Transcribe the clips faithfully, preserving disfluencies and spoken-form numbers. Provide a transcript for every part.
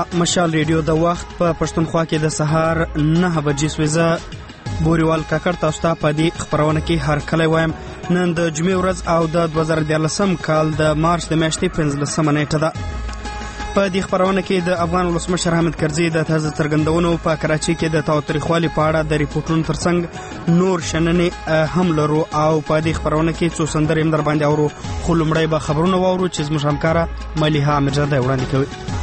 مشال ریډیو د وخت په پښتونخوا کې د سهار نه بجې سویزه بوریوال کاکړ تاسو ته په دې خبرونه کې هر کله وایم. نن د جمعې ورځ او د دوه زره دیارلسم کال د مارچ د میاشتې پنځلسمه نیټه ده. په دې خبرونه کې د افغان ولسمشر حامد کرزي د تازه څرګندونو په کراچۍ کې د تاوتریخوالي په اړه د ریپورټونو ترڅنګ نور شننې هم لرو او په دې خبرونه کې څو سندرې هم در باندې اورو، خو لومړی به خبرونه واورو چې زموږ همکاره ملیحه میرزادی وړاندې کوي.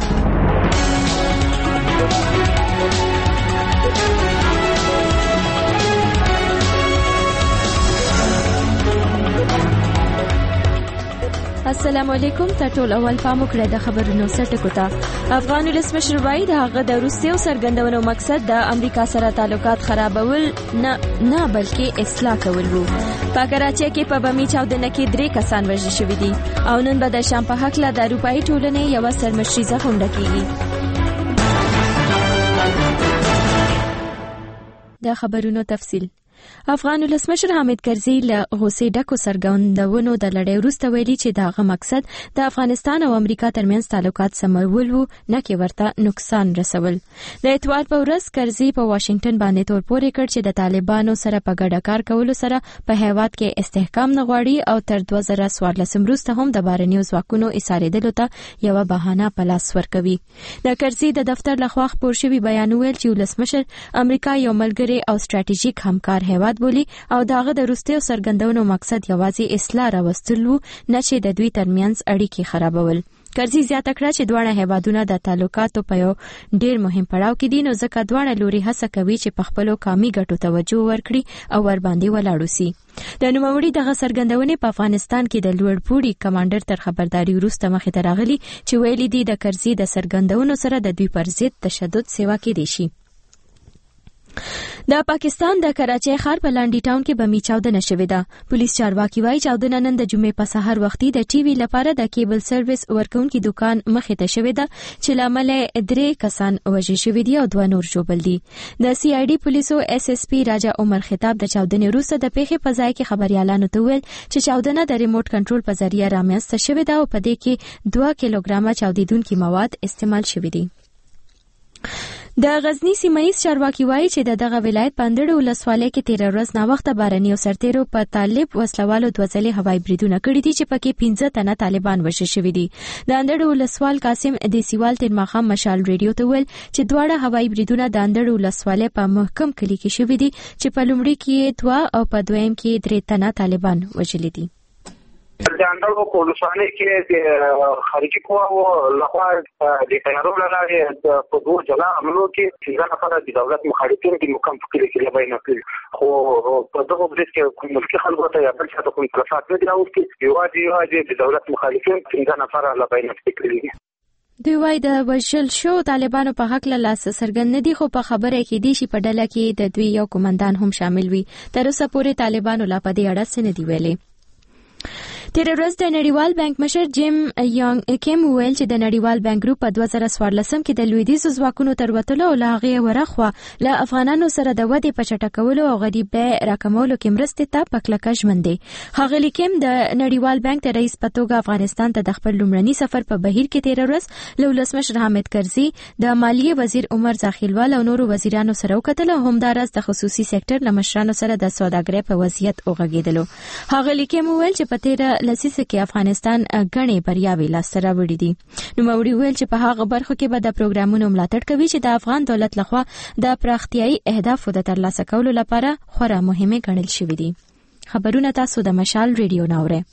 السلام علیکم. ټول اول پام وکړئ د خبرونو سرټکو ته. افغان ولسمشر وایي د هغه د وروستیو څرګندونو مقصد د امریکا سره تعلقات خرابول نه نه بلکې اصلاح کول وو. په کراچۍ کې په بمي چاودنه کې درې کسان وژل شوي دي او نن به د شام په هکله د اروپایي ټولنې یوه سرمشریزه غونډه کیږي. د خبرونو تفصیل. افغان ولسمشر حامد کرزي له غوسې ډکو څرګندونو د لړۍ وروسته ویلي چې د هغه مقصد د افغانستان او امریکا ترمنځ تعلقات سمول وو، نه کې ورته نقصان رسول. د اتوار په ورځ کرزي په واشنگټن باندې تور پورې کړ چې د طالبانو سره په ګډه کار کولو سره په هیواد کې استحکام نه غواړي او تر دوه زره څوارلسم وروسته هم د بهرنیو ځواکونو ایسارېدلو ته یوه بهانه په لاس ورکوي. د کرزي د دفتر لخوا خپور شوي بیان ویل چې ولسمشر امریکا یو ملګری او ستراتیژیک همکار هیواد بولی او داغه د وروستیو څرګندونو مقصد یوازې اصلاح راوستل وو، نه چې د دوی ترمنځ اړیکې خرابول. کرزي زیاته کړه چې دواړه هیوادونه د تعلقاتو په یو ډیر مهم پړاو کې دي، نو ځکه دواړه لوري هڅه کوي چې په خپلو قامي ګټو توجه ورکړي او ور باندې ولاړ سي. د نوموړي دغه څرګندونې په افغانستان کې د لوړ پوړي کمانډر تر خبرداري وروسته مخې ته راغلي چې ویلي دي د کرزي د څرګندونو سره د دوی پر ضد تشدد سیوا کېدی شي. د پاکستان د کراچۍ ښار په لانډي ټاون کې بمي چاودنه شوې ده. پولیس چارواکي وایي چاودنه نن د جمعې په سهار وختي د ټي وي لپاره د کیبل سرویس ورکوونکي دکان مخې ته شوې ده چې له امله درې کسان وژل شوي دي او دوه نور ژوبل دي. د سی آی ډي پولیسو اس اس پي راجا عمر خطاب د چاودنې وروسته د پیښې په ځای کې خبريالانو ته وویل چې چاودنه د ریموټ کنټرول په ذریعه رامنځته شوې ده او په دې کې دوه کیلوګرامه چاودیدونکي مواد استعمال شوي دي. د غزنی سیمایي چارواکي وایي چې د دغه ولایت په اندړو ولسوالۍ کې تیر ورځ ناوخته باراني او سرتیرو په طالب وسلوالو دوه ځلې هوایي بریدونه کړي دي چې پکې پنځه تنه طالبان وژل شوي دي. د اندړو ولسوال قاسم دیسیوال تیر ماښام مشال ریډیو ته ویل چې دواړه هوایي بریدونه د اندړو ولسوالۍ په محکم کلي کې شوي دي چې په لومړي کې دوه او په دویم کې درې تنه طالبان وژلي دي. د اندړو په ولسوالۍ کې د خارجي قواو لخوا د تیارولو لارې په دوه جلا عملو کې څنګه لپاره د دولت مخالفین د مقام فکري کې لبای نه کړی، خو په دغه برید کې کوم ملکي خلکو ته یا بل څه ته کوم تلفات نه دی راوستي. یوازې یوازې د دولت مخالفین څنګه لپاره لبای نه کړی. دوی وایي د وژل شو طالبانو په حق له لاس څرګند نه دي، خو په خبره کې دي چې په ډله کې د دوی یو قومندان هم شامل وي. تر اوسه پورې طالبانو لا په دې اړه څه نه دي ویلي. تیر ورځ د نړیوال بانک مشر جیم یانګ کیم ویل چې د نړیوال بانک ګروپ په دوه زره څوارلسم کې د لویدیځو ځواکونو تر وتلو او له هغې ورخوا له افغانانو سره د ودې په چټکولو او غریبۍ راکمولو کې مرستې ته په کلکه ژمن دی. ښاغلي کیم د نړیوال بانک د رئیس په توګه افغانستان ته د خپل لومړني سفر په بهیر کې تیر ورځ له ولسمشر حامد کرزي، د مالیې وزیر عمر زاخیلوال او نورو وزیرانو سره وکتل او همداراز د خصوصي سکتور له مشرانو سره د سوداګرۍ په وضعیت وغږېدلو. ښاغلي کیم ویل چې په تیره لسیزه کې افغانستان غني بریاوې لاسته راوړي دي. نوموړي ویل چې په هغه برخو کې به د پروګرامونو ملاتړ کوي چې د افغان دولت لخوا د پراختیایي اهدافو د ترلاسه کولو لپاره خورا مهمه ګڼل شوي دي. خبرونه تاسو د مشال ریډیو نه اورئ.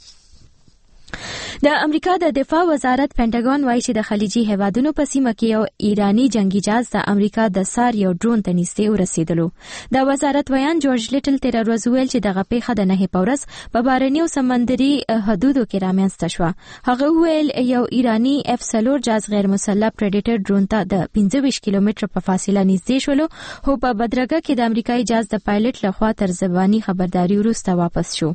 د امریکا د دفاع وزارت پینټاګون وایي چې د خلیجي هیوادونو په سیمه کې یو ایرانی جنگي جهاز د امریکا د سار یو ډرون ته نږدې ورسېدلو. د وزارت ویان جورج لیټل تیر ورځ ویل چې دغه پیښه د نهې په ورځ په بهرنیو سمندري حدودو کې رامنځته شوه. هغه ویل یو ایرانی اف څلور جهاز غیر مسلح پریډیټر ډرون ته د پنځه ویشت کیلومتره په فاصله نږدې شولو، خو په بدرګه کې د امریکایي جهاز د پایلټ لخوا تر زبانی خبرداري وروسته واپس شو.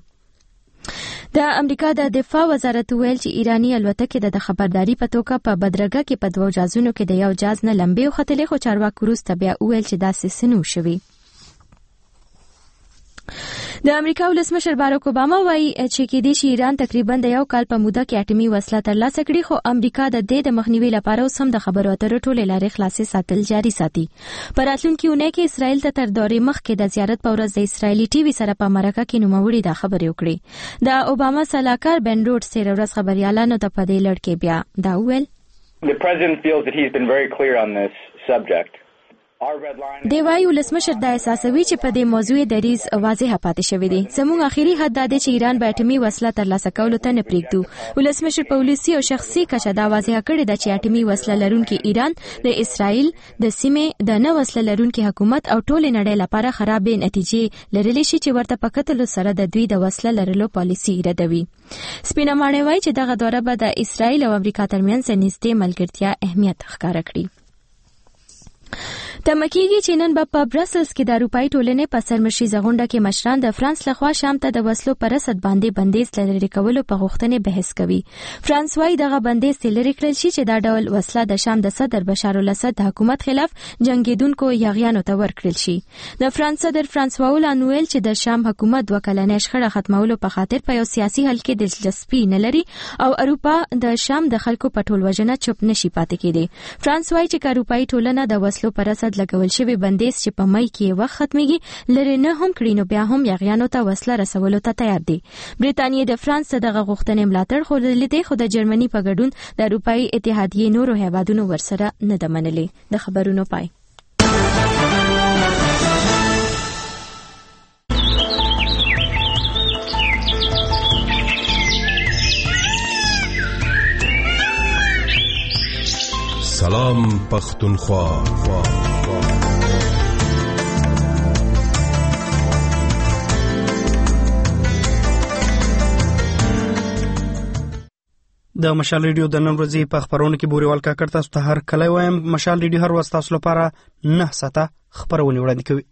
د امریکا د دفاع وزارت ویل چې ایرانی الوتکې د خبرداري په توګه په بدرګه کې په دوه جهازونو کې د یو جهاز نه لمبې وختلې، خو چارواکو وروسته بیا ویل چې داسې څه نه شوي. د امریکا ولسمشر باراک اوباما وایي چې کېدای شي ایران تقریبا د یو کال په موده کې اټومي وسله ترلاسه کړي، خو امریکا د دې د مخنیوي لپاره اوس هم د خبرو اترو ټولې لارې خلاصې ساتل جاري ساتي. په راتلونکي اونۍ کې اسرائیل ته تر دورې مخکې د زیارت په ورځ د اسرائیلي ټي وي سره په مرکه کې نوموړي دا خبرې وکړې. د اوباما سلاکار بن روډز تېره ورځ خبریالانو ته په دې لړ کې بیا دا وویل. The president feels that he's been very clear on this subject. دی وايي ولسمشر دا احساسوي چې په دې موضوع دریز واضح پاتې شوی دی. زموږ اخیری حد دا دی چې ایران به اټومي وسله ترلاسه کولو ته نه پرېږدو. ولسمشر په ولسي او شخصي کچه دا واضح کړی ده چې اټومي وسله لرونکي ایران د اسرائیل د سیمې د نه وسله لرونکي حکومت او ټولې نړۍ لپاره خرابې نتیجې لرلی شي چې ورته په کتلو سره د دوی د وسله لرلو پالیسي ردوي. سپینه ماڼۍ وایي چې دغه دوره به د اسرائیل او امریکا ترمنځ نږدې ملګرتیا اهمیت ښکاره کړي. تمکیږي چې نن به په برسلز کې د اروپایي ټولنې په سرمشریزه غونډه کې مشران د فرانس لخوا شام ته د وسلو پر رسد باندې بندیز لرې کولو په غوښتنې بحث کوي. فرانس وايي دغه بندیز لرې کړل شي چې دا ډول وسله د شام د صدر بشار الاسد د حکومت خلاف جنگیدونکو یاغیانو ته ورکړل شي. د فرانس صدر فرانسوا هولانډ ویل چې د شام حکومت دوه کلنې شخړه ختمولو په خاطر په یو سیاسي حل کې دلچسپي نه لري او اروپا د شام د خلکو په ټول وجنه چوپ نشي پاتې کېدی. فرانس وايي چې اروپایي ټولنه د وسلو پر رسد لګول شوی بندیز چې په مای کې وخت ختميږي لري نه هم کړي نو بیا هم یاغیانو ته وسله رسولو ته تیار دي. برېټانیا د فرانس دغه غوښتنې ملاتړ خو لیدې خو د جرمني په ګډون د اروپایي اتحادیې نورو هیوادونو ورسره نه ده منلې. د خبرونو پای. سلام پختونخوا. د مشال ریډیو د نن ورځې په خبرونه کې بوريوال کاکړ تاسو ته هر کله وایم. مشال ریډیو هر وخت تاسو لپاره نه ساته خبرونه وړاندې کوي.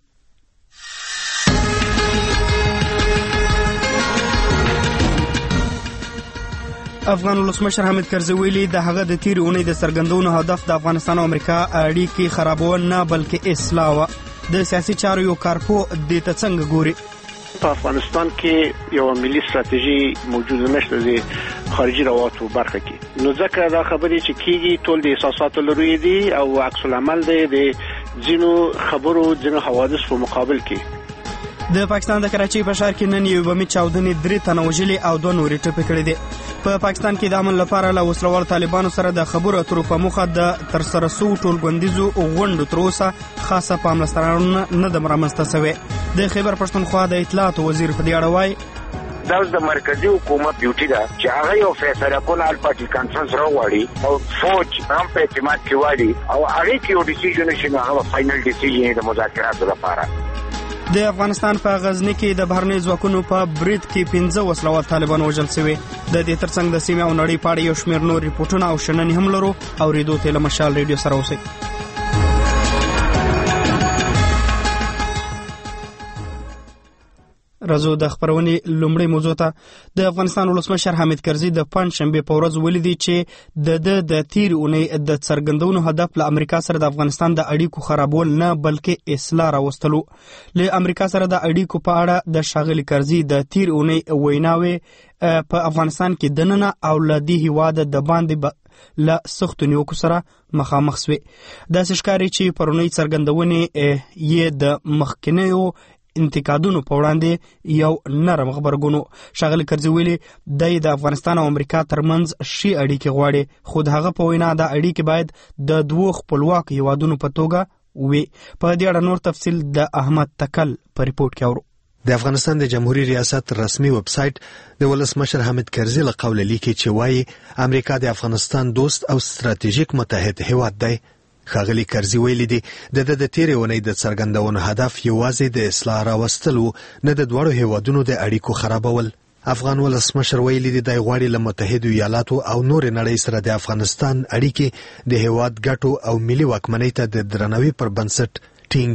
افغان ولسمشر حامد کرزي ویلي د هغه د تیرې اونۍ د څرګندونو هدف د افغانستان او امریکا اړیکې خرابول نه بلکې اصلاح و. د سیاسي چارو یو کارپو د ته څنګه ګوري؟ په افغانستان کې یو ملي ستراتیژي موجوده نشته د خارجي روابطو برخه کې، نو ځکه دا خبرې چې کیږي ټول د احساساتو لري دي او عکس العمل دی د ځینو خبرو ځینو حوادث په مقابل کې. د پاکستان د کراچۍ په ښار کې نن یو بمي چاودنې درې تنه وژلي او دوه نورې ټپي کړي دي. په پاکستان کې د امن لپاره له وسلوال طالبانو سره د خبرو اترو په موخه د ترسره سو ټولګوندیزو غونډو تر اوسه خاصه پاملرنه نه ده رامنځته شوې. د خیبر پښتونخوا د اطلاعات وزیر په دې اړه وایي دا د مرکزی حکومت ډیوټي ده چې هغه یو فیصله کول ال پارټي کانفرنس راوړي او فوج هم په اعتماد کې وایي او هغه کې یو ډیسیژن شي نو هغه فائنل ډیسیژن د مذاکراتو لپاره. د افغانستان په غزنی کې د بهرنۍ ځواکونو په برید کې پنځه وسلوال طالبان وژل شوي. د دې ترڅنګ د سیمې او نړۍ په اړه یو شمېر نور ریپورټونه او شننې هم لرو. اورېدو ته له مشال ریډیو سره اوسئ. راځو د خبرونې لومړی موضوع ته. د افغانستان ولسمشر حامد کرزي د پنځشنبه په ورځ ولیدي چې د د د تیر اونۍ د څرګندونو هدف له امریکا سره د افغانستان د اړیکو خرابول نه بلکې اصلاح راوستلو. له امریکا سره د اړیکو په اړه د ښاغلي کرزي د تیر اونۍ ویناوې په افغانستان کې دننه او له دې هیواده د باندې له سختو نیوکو سره مخامخ شوې. داسې ښکاري چې پرونۍ څرګندونې یې د مخکنیو انتقادونو په وړاندې یو نرم غبرګون. ښاغلي کرزي ویلي د د افغانستان او امریکا ترمنځ شي اړیکې غواړي، خو د هغه په وینا د اړیکې باید د دوو خپلواک هیوادونو په توګه وي. په دې اړه نور تفصیل د احمد تکل په ریپورت کې اورو. د افغانستان د جمهوریت ریاست رسمي ویب سټ د ولسمشر حامد کرزي له قوله لیکي چې وایي امریکا د افغانستان دوست او ستراتیژیک متحد هیواد دی. ښاغلي کرزي ویلي دي د د د تیرې اونۍ د څرګندونو هدف یوازې د اصلاح راوستل و، نه د دواړو هیوادونو د اړیکو خرابول. افغان ولسمشر ویلي دي د غواړي له متحدو ایالاتو او نور نړۍ سره د افغانستان اړیکې د هیواد ګټو او ملي واکمنۍ ته د درناوي پر بنسټ ټینګ وي.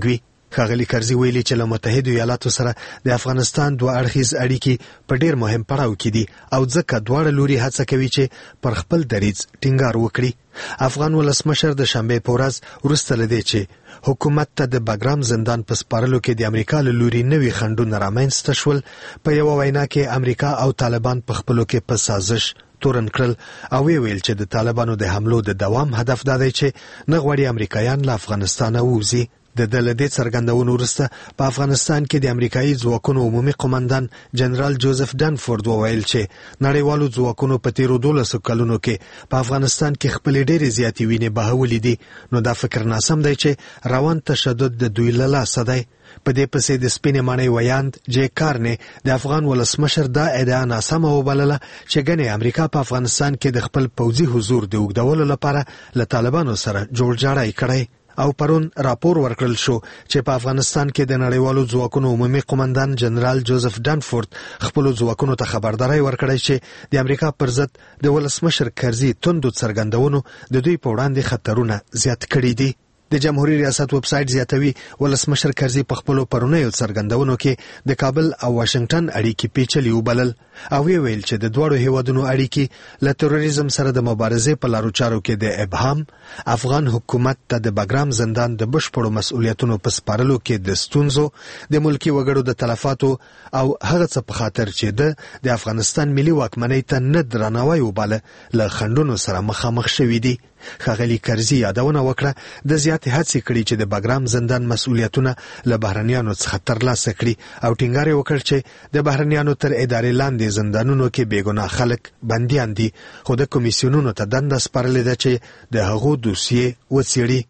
ښاغلي کرزي ویلي چې له متحده ایالاتو سره د افغانستان دوه اړخیز اړیکې په ډیر مهم پړاو کې دي او ځکه دواړه لوري هڅه کوي چې پر خپل دریځ ټینګار وکړي. افغان ولسمشر د شنبې په ورځ وروسته له دې چې حکومت ته د باګرام زندان په سپارلو کې د امریکا له لوري نوي خنډونه رامنځته شول، په یوه وینا کې امریکا او طالبان په خپلو کې په سازش تورن کړل او ویل چې د طالبانو د حملو د دوام هدف دا دی چې نه غواړي امریکایان له افغانستانه ووځي. د دلته څرګندونو وروسته په افغانستان کې د امریکایي ځواکونو عمومي قومندان جنرال جوزف ډانفورد وویل چې نړیوالو ځواکونو په تیرو دولسو کلونو کې په افغانستان کې خپلې ډېرې زیاتې وینې بهولې دي، نو دا فکر ناسم دی چې روان تشدد د دوی له لاسه دی. په دې پسې د سپینې ماڼۍ ویاند جې کارنې د افغان ولسمشر دا ادعا ناسمه وبلله چې ګنې امریکا په افغانستان کې د خپل پوځي حضور د اوږدولو لپاره له طالبانو سره جوړجاړی کړی او پرون راپور ورکړل شو چې په افغانستان کې د نړیوالو ځواکونو عمومي قومندان جنرال جوزف ډانفورد خپل ځواکونو ته خبرداري ورکړی چې د امریکا پر ضد د ولسمشر کرزي توندو څرګندونو د دوی په وړاندې خطرونه زیات کړي دي. د جمهوریت ریاست ویب سایټ زیاتوي ولسمشر کرزي په خپل پرونیو څرګندونو کې د کابل او واشنگټن اړیکې پیچلې وبلل او ویل چې د دوړو هیوادونو اړیکې له تروریزم سره د مبارزې په لارو چارو کې د ابهام، افغان حکومت ته د باګرام زندان د بشپړو مسؤلیتونو په سپارلو کې د ستونزو، د ملکی وګړو د تلفاتو او هغه څه په خاطر چې د افغانستان ملي واکمنۍ ته نه درناوی وباله له خنډونو سره مخامخ شوي دي. ښاغلي کرزي یادونه وکړه د زیاتې هڅې کړي چې د باګرام زندان مسؤلیتونه له بهرنیانو څخه ترلاسه کړي او ټینګار یې وکړ چې د بهرنیانو تر ادارې لاندې زندانونو کې بېګناه خلک بندیان دي، خو د کمیسیونونو ته دنده سپارلې ده چې د هغو دوسیې وڅېړي.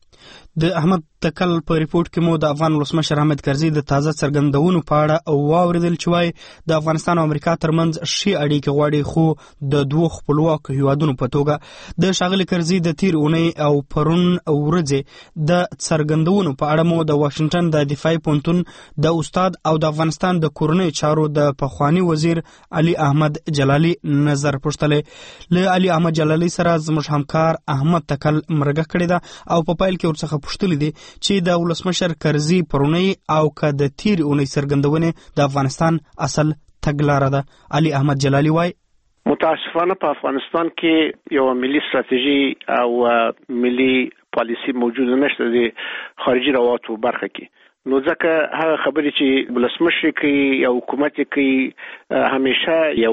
د احمد تکل په ریپورت کې مو د افغان ولسمشر حامد کرزي د تازه څرګندونو په اړه واوریدل چې وايي د افغانستان او امریکا ترمنځ ښې اړیکې غواړي، خو د دوه خپلواکو هیوادونو په توګه د ښاغلي کرزي د تیر اونۍ او پرون ورځې د څرګندونو په اړه مو د واشنگټن د دفاعي پوهنتون د استاد او د افغانستان د کورنۍ چارو د پخوانی وزیر علي احمد جلالي نظر پوښتلی. له علي احمد جلالي سره زموږ همکار احمد تکل مرګه کړې ده او په پایل کې ورڅخه پوښتلی دي چې د ولسمشر کرزي پرونی او که د تیر اونۍ څرګندونې د افغانستان اصل تګلاره ده. علي احمد جلالي وایي متاسفانه په افغانستان کې یو ملي ستراتیژي او ملي پالیسی موجود نشته د خارجي روابطو برخه کې، نو ځکه هغه خبرې چې ولسمشر کوي یا حکومت کوي همیشه یو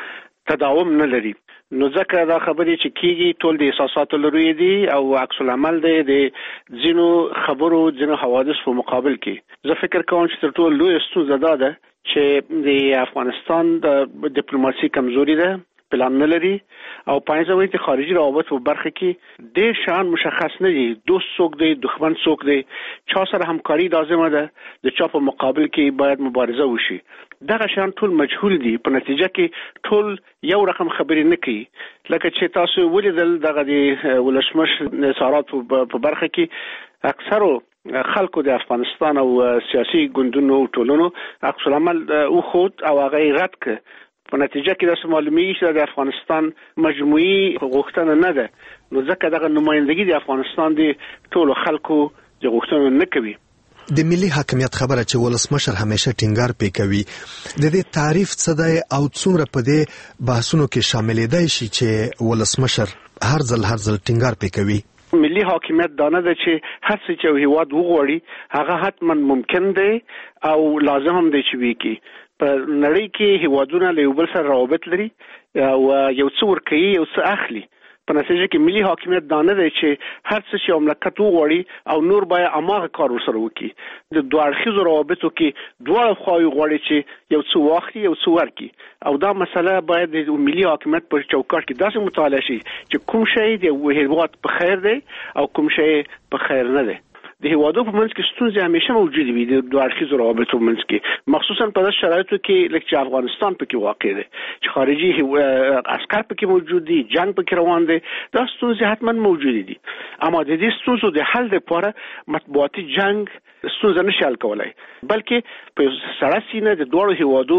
تداوم نه لري، نو ځکه دا خبرې چې کیږي ټول د احساساتو لري دي او عکس العمل دی د ځینو خبرو ځینو حوادث په مقابل کې. زه فکر کوم چې تر ټولو لوی ستونزه دا ده چې د افغانستان د ډیپلوماسي کمزوري ده، پلان نه لري او پایځوي چې خارجي روابط په برخه کې ډېر شان مشخص نه دي، دوست څوک دی، دښمن څوک دی، چا سره همکاري لازمه ده، د چا په مقابل کې باید مبارزه وشي. دغه شان ټول مجهول دي، په نتیجه کې ټول یو رقم خبرې نه کوي. لکه چې تاسو ولیدل دغه د ولسمشر نظارت په برخه کې اکثرو خلکو د افغانستان او سیاسي ګوندونو ټولونو عکس العمل وخود او هغه رد کړ. په نتیجه کې د معلومیږي چې د افغانستان مجموعي غوښتنه نه ده، نو ځکه دغه نمائندګي د افغانستان د ټولو خلکو د غوښتنو نه کوي. د ملي حاکمیت خبره چې ولسمشر همیشه ټینګار پې کوي، د دې تعریف څه دی او څومره په دې بحثونو کې شاملېدای شي چې ولسمشر هر ځل هر ځل ټینګار پې کوي؟ ملي حاکمیت دانه ده چې هر څه چې هیواد وغواړي هغه حتما ممکن دی او لازم هم دی چې وکړي. په نړۍ کې هیوادونه له یو بل سره روابط لري او یو څه ورکوي یو څه اخلي. په نتیجه کې ملي حاکمیت دانه دی چې هر څه چې مملکت وغواړي او نور باید هماغه کار ورسره وکړي. د دوه اړخیزو روابطو کې دواړه خواوې غواړي چې یو څه واخلي یو څه ورکړي، او دا مسله باید د ملي حاکمیت په چوکاټ کې داسې مطالعه شي چې کوم شی د هیواد په خیر دی او کوم شی په خیر نه دی. د هیوادو په منځ کې ستونزې همیشه موجود وي د دوه اړخیزو روابطو په منځ کې، مخصوصا په داسې شرایطو کې لکه چې افغانستان پکې واقع دی چې خارجي عسکر پکې موجود دي، جنگ پکې روان دی، دا ستونزې حتما موجود دي. اما د دې ستونزو د حل لپاره مطبوعاتي جنگ ستونزه نشي حل کولای، بلکې په سړه سینه د دوه هیوادو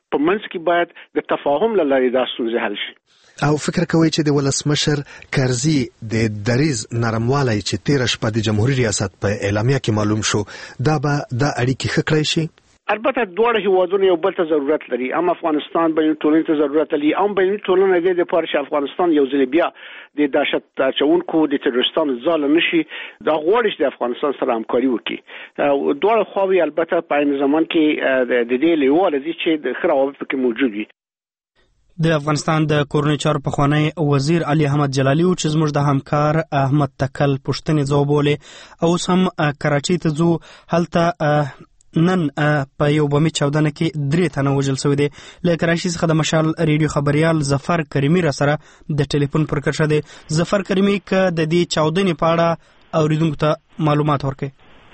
په منځ کې باید د تفاهم لارې دا ستونزې حل شي. او فکر کوي چې د ولسمشر کرزي د دریز نرموالی چې تیر شپه د جمهوریت ریاست په اعلامیه کې معلوم شو دا به د اړیکې ښه کړی شي. البته دواړه هیوادونه یو بل ته ضرورت لري، هم افغانستان بین ټولنې ته ضرورت لري، هم بین ټولنه د دې لپاره چې افغانستان یو ځل بیا د دهشت اچونکو د تروریستانو ځاله نشي، دا غواړي چې د افغانستان سره همکاري وکړي. دواړه خواوې البته په عین زمان کې د دې لیواله دي چې د ښه روابط پکې موجود وي. د افغانستان د کورنۍ چارو پخوانی وزیر علي احمد جلالي و چې زموږ د همکار احمد تکل پوښتنې ځوابولې او اوس هم کراچۍ ته ځو. هلته نن په یو بمي چاودنه کې درې تنه وژل شوي دي. له کراچۍ څخه د مشال ریډیو خبریال ظفر کریمي را سره د ټلیفون پر کښه دی. ظفر کریمي که د دې چاودنې په اړه اوریدونکو ته معلومات ورکړي.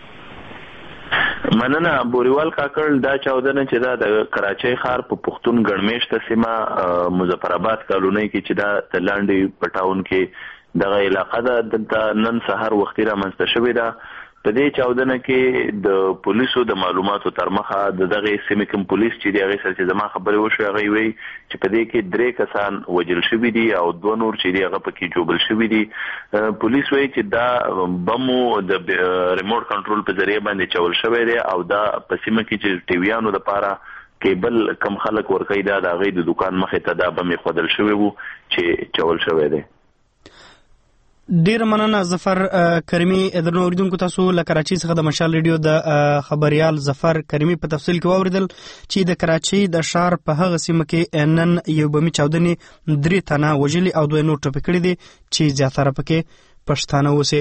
مننه بوریوال کاکړ. دا چاودنه چې دا د کراچۍ ښار په پښتون ګڼمېشته سیمه مظفرآباد کالونۍ کې چې دا د لاندې په ټاون کې دغه علاقه ده، دلته نن سهار وختي رامنځته شوې ده. په دې چاودنه کې د پولیسو د معلوماتو تر مخه د دغه سیمې کوم پولیس چې دی هغې سره چې زما خبرې وشوې هغوی وایي چې په دې کې درې کسان وژل شوي دي او دوه نور چې دی هغه پکې جوبل شوي دي. پولیس وایي چې دا بمو د ریموټ کنټرول په ذریعه باندې چول شوی دی او دا په سیمه کې چې ټیویانو دپاره کیبل کم خلک ورکوي دا د هغوی د دوکان مخې ته دا بم ایښودل شوی و چې چول شوی دی. ډیر مننه ظفر کریمي. درنو اوریدونکو تاسو له کراچۍ څخه د مشال ریډیو د خبریال ظفر کریمي په تفصیل کې واوریدل چې د کراچۍ د ښار په هغه سیمه کې نن یو بمي چاودنې درې تنه وژلي او دوه نور ټپي کړي دي چې زیاتره پکې پښتانه اوسي.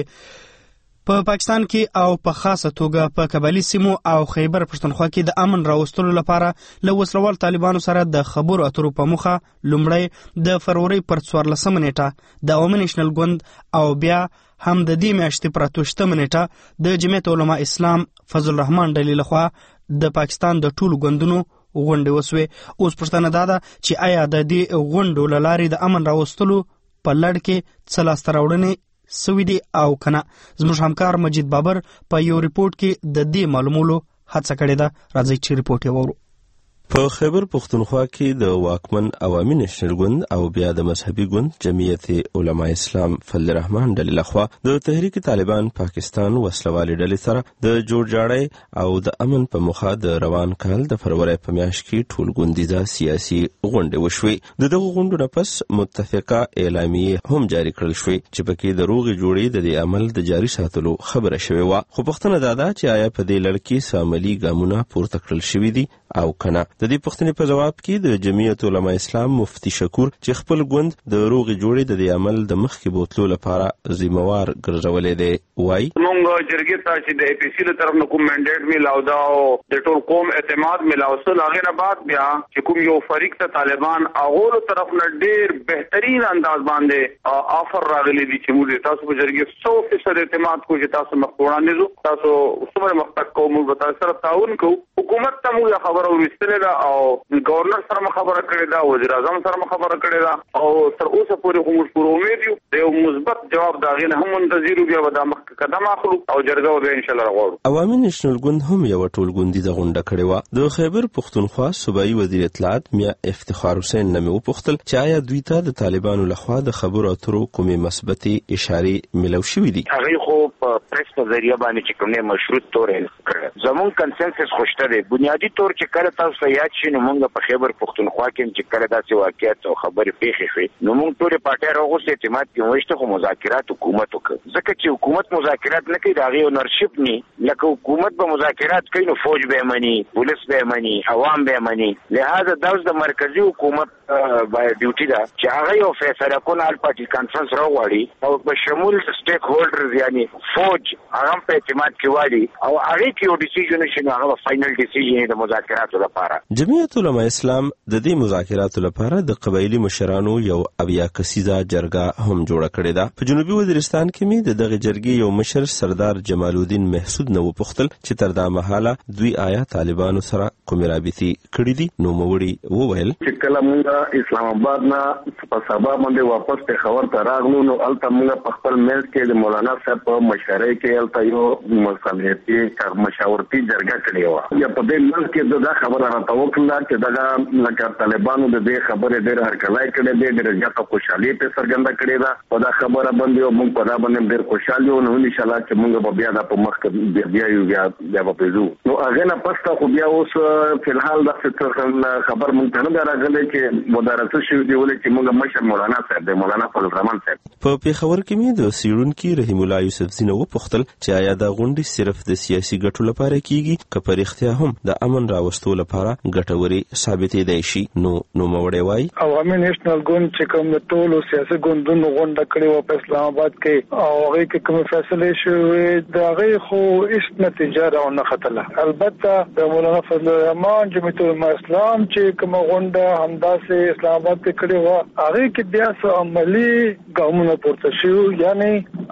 په پا پاکستان کې او په خاصه توګه په قبایلي سیمو او خیبر پښتونخوا کې د امن راوستلو لپاره له وسلوال طالبانو سره د خبرو اترو په موخه لومړی د فروری پر څوارلسمه نیټه د عوامي نیشنل ګوند او بیا هم د دې میاشتې پر اتوشتمه نیټه د جمعیت علما اسلام فضل الرحمن ډلې لخوا د پاکستان د ټولو ګوندونو غونډې وسوې. اوس پوښتنه دا ده چې آیا د دې غونډو له لارې د امن راوستلو په لړ کې څه لاسته راوړنې سوي دي او کنه. زموږ همکار مجید بابر په یو ریپورت کې د دې معلومولو هڅه کړې ده. راځئ چې ریپورت یې واورو. په خیبر پښتونخوا کې د واکمن عوامي نیشنل ګوند او بیا د مذهبي ګوند جمعیت علما اسلام فضل الرحمن ډلې لخوا د تحریک طالبان پاکستان وسلوالې ډلې سره د جوړجاړی او د امن په موخه د روان کال د فروری په میاشت کې ټول ګوندیزه سیاسي غونډې وشوې. د دغه غونډو نه پس متفقه اعلامیې هم جاری کړل شوې چې پکې د روغې جوړې د دې عمل د جاري ساتلو خبره شوې وه. خو پوښتنه دا ده چې آیا په دې لړ کې څه عملي ګامونه پورته کړل شوي دي او کنه. د دې پوښتنې په جواب کې د جمعیت علما اسلام مفتی شکور چې خپل ګوند د روغې جوړې د دې عمل د مخکې بوتلو لپاره ذمہوار ګرځولې دی وایي موږ جرګې ته چې د اي پي سي له طرف نه کوم منډیټ میلاو دا او د ټول قوم اعتماد میلاو سره هغه نه بعد بیا چې کوم یو فریق ته طالبان هغه طرف نه ډیر بهترین انداز باندې آفر راغلي دي چې موږ تاسو په جرګې سو فیصد اعتماد کوو چې تاسو مخ وړاندې ځو تاسو څومره مخکې کوو موږ تاسو سره تعاون کوو. حکومت ته موږ خبر ورسېله دا او گورنر سره خبره کړې ده وزیر اعظم سره خبره کړې ده او تر اوسه پورې کوم پوره امید یو د یو مثبت جواب دا غي نه هم منتظر یو بیا به مخ قدم اخلو او جرګه به ان شاء الله راغورو. عوامي نیشنل ګوند هم یو ټولګوندي د غونډه کړې و. د خیبر پښتونخوا صوبایي وزیر اطلاعات میا افتخار حسین نمو پوښتل چې آیا دوی ته د طالبانو لخوا د خبرو اترو کومې مثبتې اشارې ملو شوې دي. هغه خو په پریس په ذریعہ باندې چې کومه مشروط تور کړ زمون کنسنسس خوشته دی بنیادی تور چې کله تاسو یاد شئ نو موږ په خیبر پښتونخوا کې چې کله داسې واقعیت او خبرې پیښې شوې نو موږ ټول پارټي راغوسته اعتماد کې وښته خو مذاکرات حکومت وکړ ځکه چې حکومت مذاکرات نه کوي دا غي اونرشپ نه لکه حکومت به مذاکرات کوي نو فوج به مني پولیس به مني عوام به مني لہذا دا د مرکزی حکومت بای ډیوټي دا چې هغه یو فیصله کوي آل پارټي کانفرنس راوړي او په شمول سټیک هولډرز یعنی فوج هغه په اعتماد کې واړي او هغه کې یو ډیسیژن شي هغه فائنل ډیسیژن د مذاکراتو لپاره. جمعیت علما اسلام د دې مذاکراتو لپاره د قبایلی مشرانو یو اویا کسیزه جرګه هم جوړه کړې ده. په جنوبي وزیرستان کې می د دغه جرګې یو مشر سردار جمال الدین محسود نو پوښتل چې تر دا مهاله دوی آیا طالبانو سره کوم رابطي کړې دي. نو موړي وویل چې کله موږ اسلام آباد نه په سبا باندې واپس ته خبر ته راغلو نو الته موږ په خپل ملک کې د مولانا صاحب په مشورې کې الته یو مصالحتي مشاورتي جرګه کړې و. یا په دې ملک کې دا خبره راته وکړه چې دا لکه طالبانو د دې خبره ډېر هرکلای کړې دي، ډېر زیاته خوشحالي په څرګنده کړې ده او دا خبره باندې موږ په دا باندې ډېر خوشاله یو. نو ان شاء الله چې موږ به بیا د په مخ کې بیا یو بیا بیا په پېژو. نو هغه نه پسته خو بیا اوس په الحال دا خبر موږ ته نه راغلی چې مدارسه شوې دی ولې چې موږ مشر مولانا صاحب دی، مولانا فضل الرحمن صاحب. په پیښور کې مې د سیړونکي رحیم الله یوسفزي نه وپوښتل چې آیا دا غونډې صرف د سیاسي ګټو لپاره کیږي که په رښتیا هم د امن راوستو لپاره ګټورې ثابتېدای شي. نو نوموړی وایي عوامي نیشنل ګوند چې کوم د ټولو سیاسي ګوندونو غونډه کړې وه په اسلام آباد کې او هغې کې کومې فیصلې شوې د هغې خو هېڅ نتیجه راونه ختله. البته د مولانا فضل الرحمن جمعیت العلماء اسلام چې کومه غونډه همداسې اسلام آباد کې کړې وه هغې کې بیا څه عملي ګامونه پورته شوي، یعنې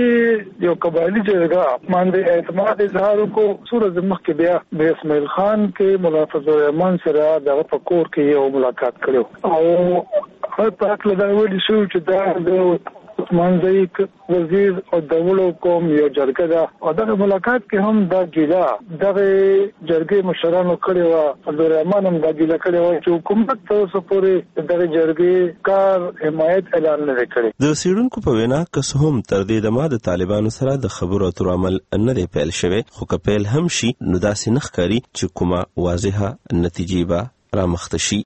هغې یو قبایلي جرګه باندې اعتماد اظهار وکړو. څو ورځې مخکې بیا د اسماعیل خان کې مولانا فضل الرحمن سره د هغه په کور کې یو ملاقات کړی او هغه په هکله دا ویلي شوي چې دا د منځي وزیر او د وړو قوم یو جرګه ده او دغه ملاقات کې هم دا ګیله دغه جرګې مشرانو کړی وه. عبدالرحمن هم دا ګیله کړې وه چې حکومت تر اوسه پورې دغه جرګې کار حمایت اعلان نه دی کړی. د څېړونکو په وینا که څه هم تر دې دمه د طالبانو سره د خبرو اترو عمل نه دی پیل شوی، خو که پیل هم شي نو داسې نه ښکاري چې کومه واضحه نتیجې به رامخته شي.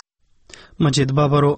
مجید بابرو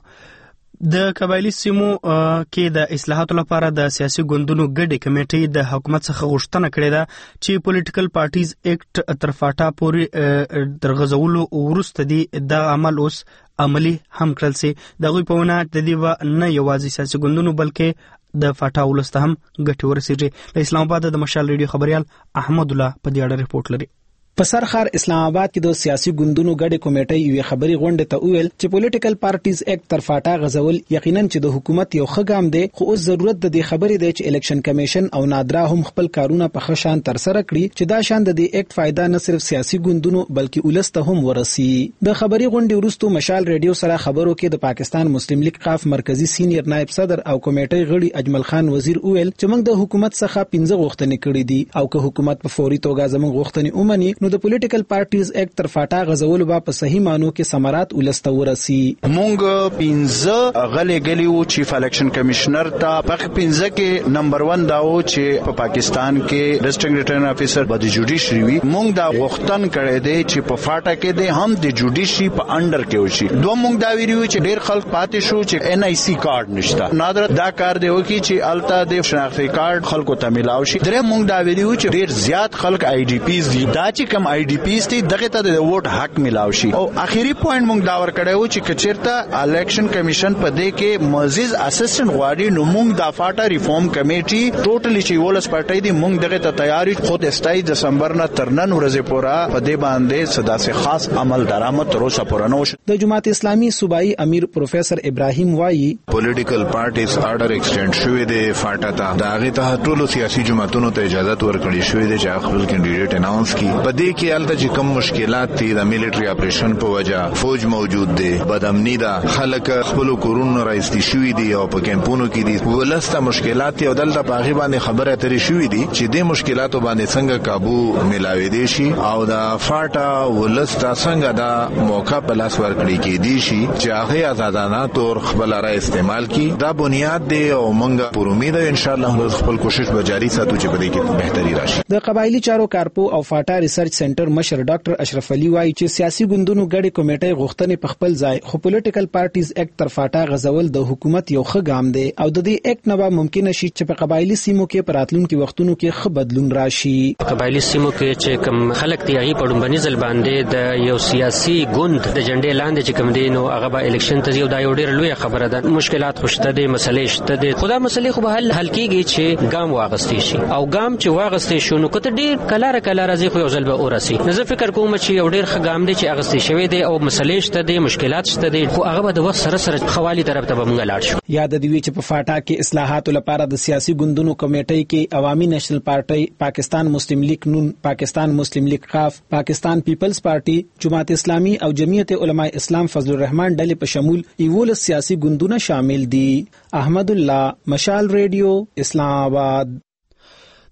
د قبایلی سیمو کې د اصلاحاتو لپاره د سیاسي ګوندونو ګډې کمیټې د حکومت څخه غوښتنه کړې ده چې پولیټیکل پارټیز ایکټ تر فاټا پورې درغځولو وروسته دی د عمل اوس عملی هم کړل سي. د هغوی په وینا د دې به نه یوازې سیاسي ګوندونو بلکې د فاټا ولس ته هم ګټې ورسېږي. له اسلام آباد د مشال ریډیو خبریال احمد الله په دې اړه رپورټ لري. په سرخار اسلام آباد کې د سیاسي ګوندونو ګډې کمیټې یوې خبري غونډې ته وویل چې پولیټیکل پارټیز ایکټ تر فاټا غځول یقینا چې د حکومت یو ښه ګام دی، خو اوس ضرورت د دې خبرې دی چې الیکشن کمیشن او نادرا هم خپل کارونه په ښه شان ترسره کړي چې دا شان د دې ایکټ فایده نه صرف سیاسي ګوندونو بلکې ولس ته هم ورسي. د خبري غونډې وروسته مشال ریډیو سره خبرو کې د پاکستان مسلم لیگ قاف مرکزی سینیر نائب صدر او کمیټې غړي اجمل خان وزیر وویل چې موږ د حکومت څخه پنځه غوښتنې کړې دي او که حکومت په فوري توګه زموږ غوښتنې ومني نو د پولیټیکل پارټیز ایکټ تر فاټا غځول به په صحیح مانو کې ثمرات ولسته ورسي. مونږ پنځه غلې غلې وو چیف الیکشن کمشنر ته په پنځه کې نمبر ون دا و چې په پاکستان کې ډیسټرکټ ریټرن افیسر به د جوډیشري وي. مونږ دا غوښتن کړی دی چې په فاټا کې د هم د جوډیشري په انډر کې وشي. دوه مونږ دا ویلو چې ډیر خلک پاتې شو چې ان آی سی کارت نشته، نادر دا کار دی وکي چې التا د شناختی کارت خلکو ته ملاوي شي. درې مونږ دا ویلو چې ډیر زیات خلک آی ډی پیز دي، دا چې کم آی ډی پیز دي دغه ته د ووټ حق ملاوي شي. او اخیری پوینټ مونږ دا ور کړو چې کچیرته الیکشن کمیشن په دې کې مزید اسسټنټ غواړي نو مونږ د فاټا ریفارم کمیټي ټوټلی چې ولس پټای دي مونږ دغه ته تیاری خود استای دسمبر نه تر نن ورځې پورې په دې باندې صدا سي خاص عمل درآمد تر اوسه پورې نه وشو. د جماعت اسلامي صوبایي امیر پروفیسر ابراهیم وایي پولیټیکل پارټیز آرډر ایکسټند شوې ده فاټا ته، دا هغه ته ټولو سیاسي جماعتونو ته اجازه ورکړې شوې ده چې خپل کینډیډیټ اناونس کړي. په دې کې الته چې کوم مشکلات دي د میلیټری اپریشن په وجه فوج موجود دي، بدامنی ده، خلک خپل کورونو راځي شوې دي او په کمپونو کې دي، ولسته مشکلات او دلته په غیبه باندې خبره اترې شوې دي چې د مشکلاتو باندې څنګه काबू ملاوي دي شي او د فاټا ولسته څنګه دا موقع په لاس ورکړي کې دي شي چې هغه آزادانه تور خپل را استعمال کی. دا بنیاد دی او موږ پر امید ان شاء الله خپل کوشش به جاری ساتو چې په دې کې بهتري راشي. د قبایلی چارو کارپو او فاټا ریسرچ سنټر مشر ډاکټر اشرف علي وایي چې سیاسي ګوندونو ګډې کمیټې غوښتنې په خپل ځای، خو پولیټیکل پارټیز ایکټ تر فاټا غځول د حکومت یو ښه ګام دی او د دې ایکټ نه به ممکن شي چې په قبایلی سیمو کې پراتلونکو وختونو کې ښه بدلون راشي. قبایلی سیمو کې چې کوم خلک دی هغه په ډومبني ځل باندې د یو سیاسي ګوند د جنډې لاندې چې کوم دی نو هغه به الیکشن ته یو دا یو ډیر لوی خبره ده. مشکلات خوشته دي، مسلې شته دي، خدا مسلې خو به حل حل کیږي چې ګام واغستې شي او ګام چې واغستې شو نو کته ډیر کلاره کلاره راځي خو یو ځل به اورسي. نو زه فکر کوم چې یو ډیر ښه ګام دی چې اغستې شوی دی او مسلې شته دي، مشکلات شته دي، خو هغه به د وخت سره سره خوالي طرف ته به موږ لاړ شو. یاد دی چې په فاټا کې اصلاحات لپاره د سیاسي ګوندونو کمیټې کې عوامي نېشنل پارټي، پاکستان مسلم لیگ نون، پاکستان مسلم لیگ قاف، پاکستان پیپلز پارټي، جماعت اسلامي او جمعیت علماء اسلام فضل الرحمن ډلې په شمول ایول سیاسي ګوندونه شامل دي. احمد الله، مشال ریډیو، اسلام آباد.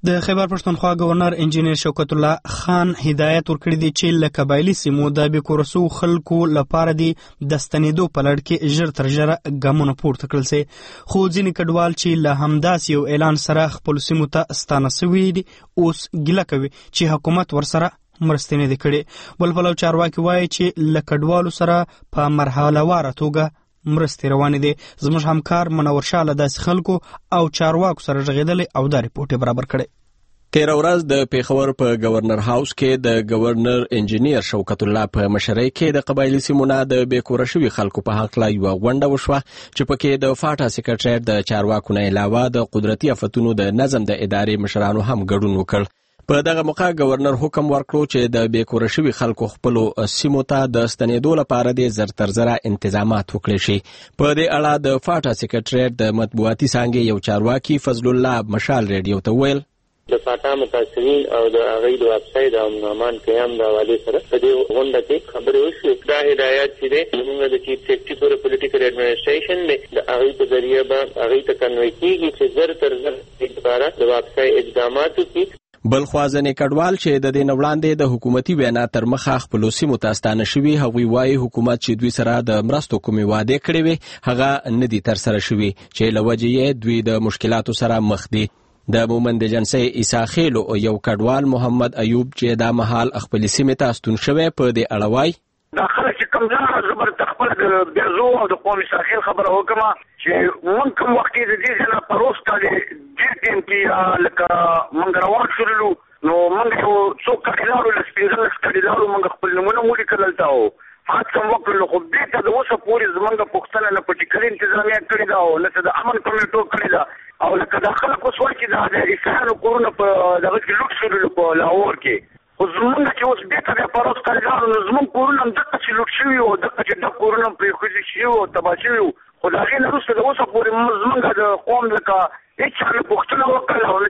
د خیبر پښتونخوا گورنر انجینیر شوکت الله خان هدایت ورکړی دی چې له قبایلی سیمو د بیکورسو خلکو لپاره دی د ستنېدو په لړ کې ژر تر ژره ګامونه پورته کړل سي، خو ځینې کډوال چې له همداسې یو اعلان سره خپل سیمو ته ستانه سوي دي اوس ګیله کوي چې حکومت ورسره مرستې نه دي کړې. بل پلو چارواکي وایي چې له کډوالو سره په مرحله واره توګه مرستې روانې دي. زموږ همکار منور شاه له داسې خلکو او چارواکو سره غږېدلی او دا ریپورټ برابر کړی. تیره ورځ د پیښور په گورنر هاوس کې د گورنر انجینیر شوکت الله په مشرۍ کې د قبایلی سیمو نه د بیکوره شوي خلکو په حق لا یوه غونډه وشوه چې پکې د فاټا سکرټریټ د چارواکو نه علاوه د قدرتي آفتونو د نظم د ادارې مشرانو هم ګډون وکړ. په دغه موقع گورنر حکم ورکړو چې د بیکوره شوي خلکو خپلو سیمو ته د ستنېدو لپاره د زر تر زره انتظامات وکړي شي. په دې اړه د فاټا سکرټریټ د مطبوعاتي څانګې یو چارواکي فضل الله مشال ریډیو ته ویل د فاټا متاثرین او د هغوی د ویبسایټ او امن امان قیام د حوالې سره په دې غونډه کې خبرې وشوې. دا هدایات چې دی زموږ د چیف سیکرټري فور پولیټیکل اډمنسټریشن دی د هغوی په ذریعه به هغوی ته کنوی کېږي چې زر تر زر دې لپاره د ویبسایټ اقدامات وکړي. بل خوا ځینې کډوال چې د دې نه وړاندې د حکومتي وینا تر مخه خپلو سیمو ته ستانه شوي، هغوی وایي حکومت چې دوی سره د مرستو کومې وعدې کړې وې هغه نه دي ترسره شوي، چې له وجې یې دوی د مشکلاتو سره مخ دي. د مومند جنسۍ عیسی خیلو یو کډوال محمد ایوب چې دا مهال خپلې سیمې ته ستون شوی په دې اړه وایي دا خلک چې کوم ځای زبر تخپل د بیازو او د قومي ساحل خبره وکما چې مونږ کوم وخت د دې نه پروس کاله د ټیم کې لکه مونږ روان شولو نو مونږ یو څو کډوالو لسپیزل کډوالو مونږ خپل نمونه مولي کړل تاو حتی وکړو خو دې ته د اوسه پوری زمونږ پښتنه نه پټی کړی انتظامیه کړی دا او لکه د امن کمیټو کړی دا او لکه د خلکو سوال چې د اسرائیل کورونه په دغه کې لوټ شول په لاهور کې خو زمونږ چې اوس بېرته د پروس کډوالو نو زمونږ کورونه هم دغه چې لوټ شوي وو دغه چې د کورونه پرېښودل شوي وو تباه شوي وو خو د هغې نه وروسته د اوسه پورې زمونږ د قوم لکه هېچا نه پوښتنه وکړله او نه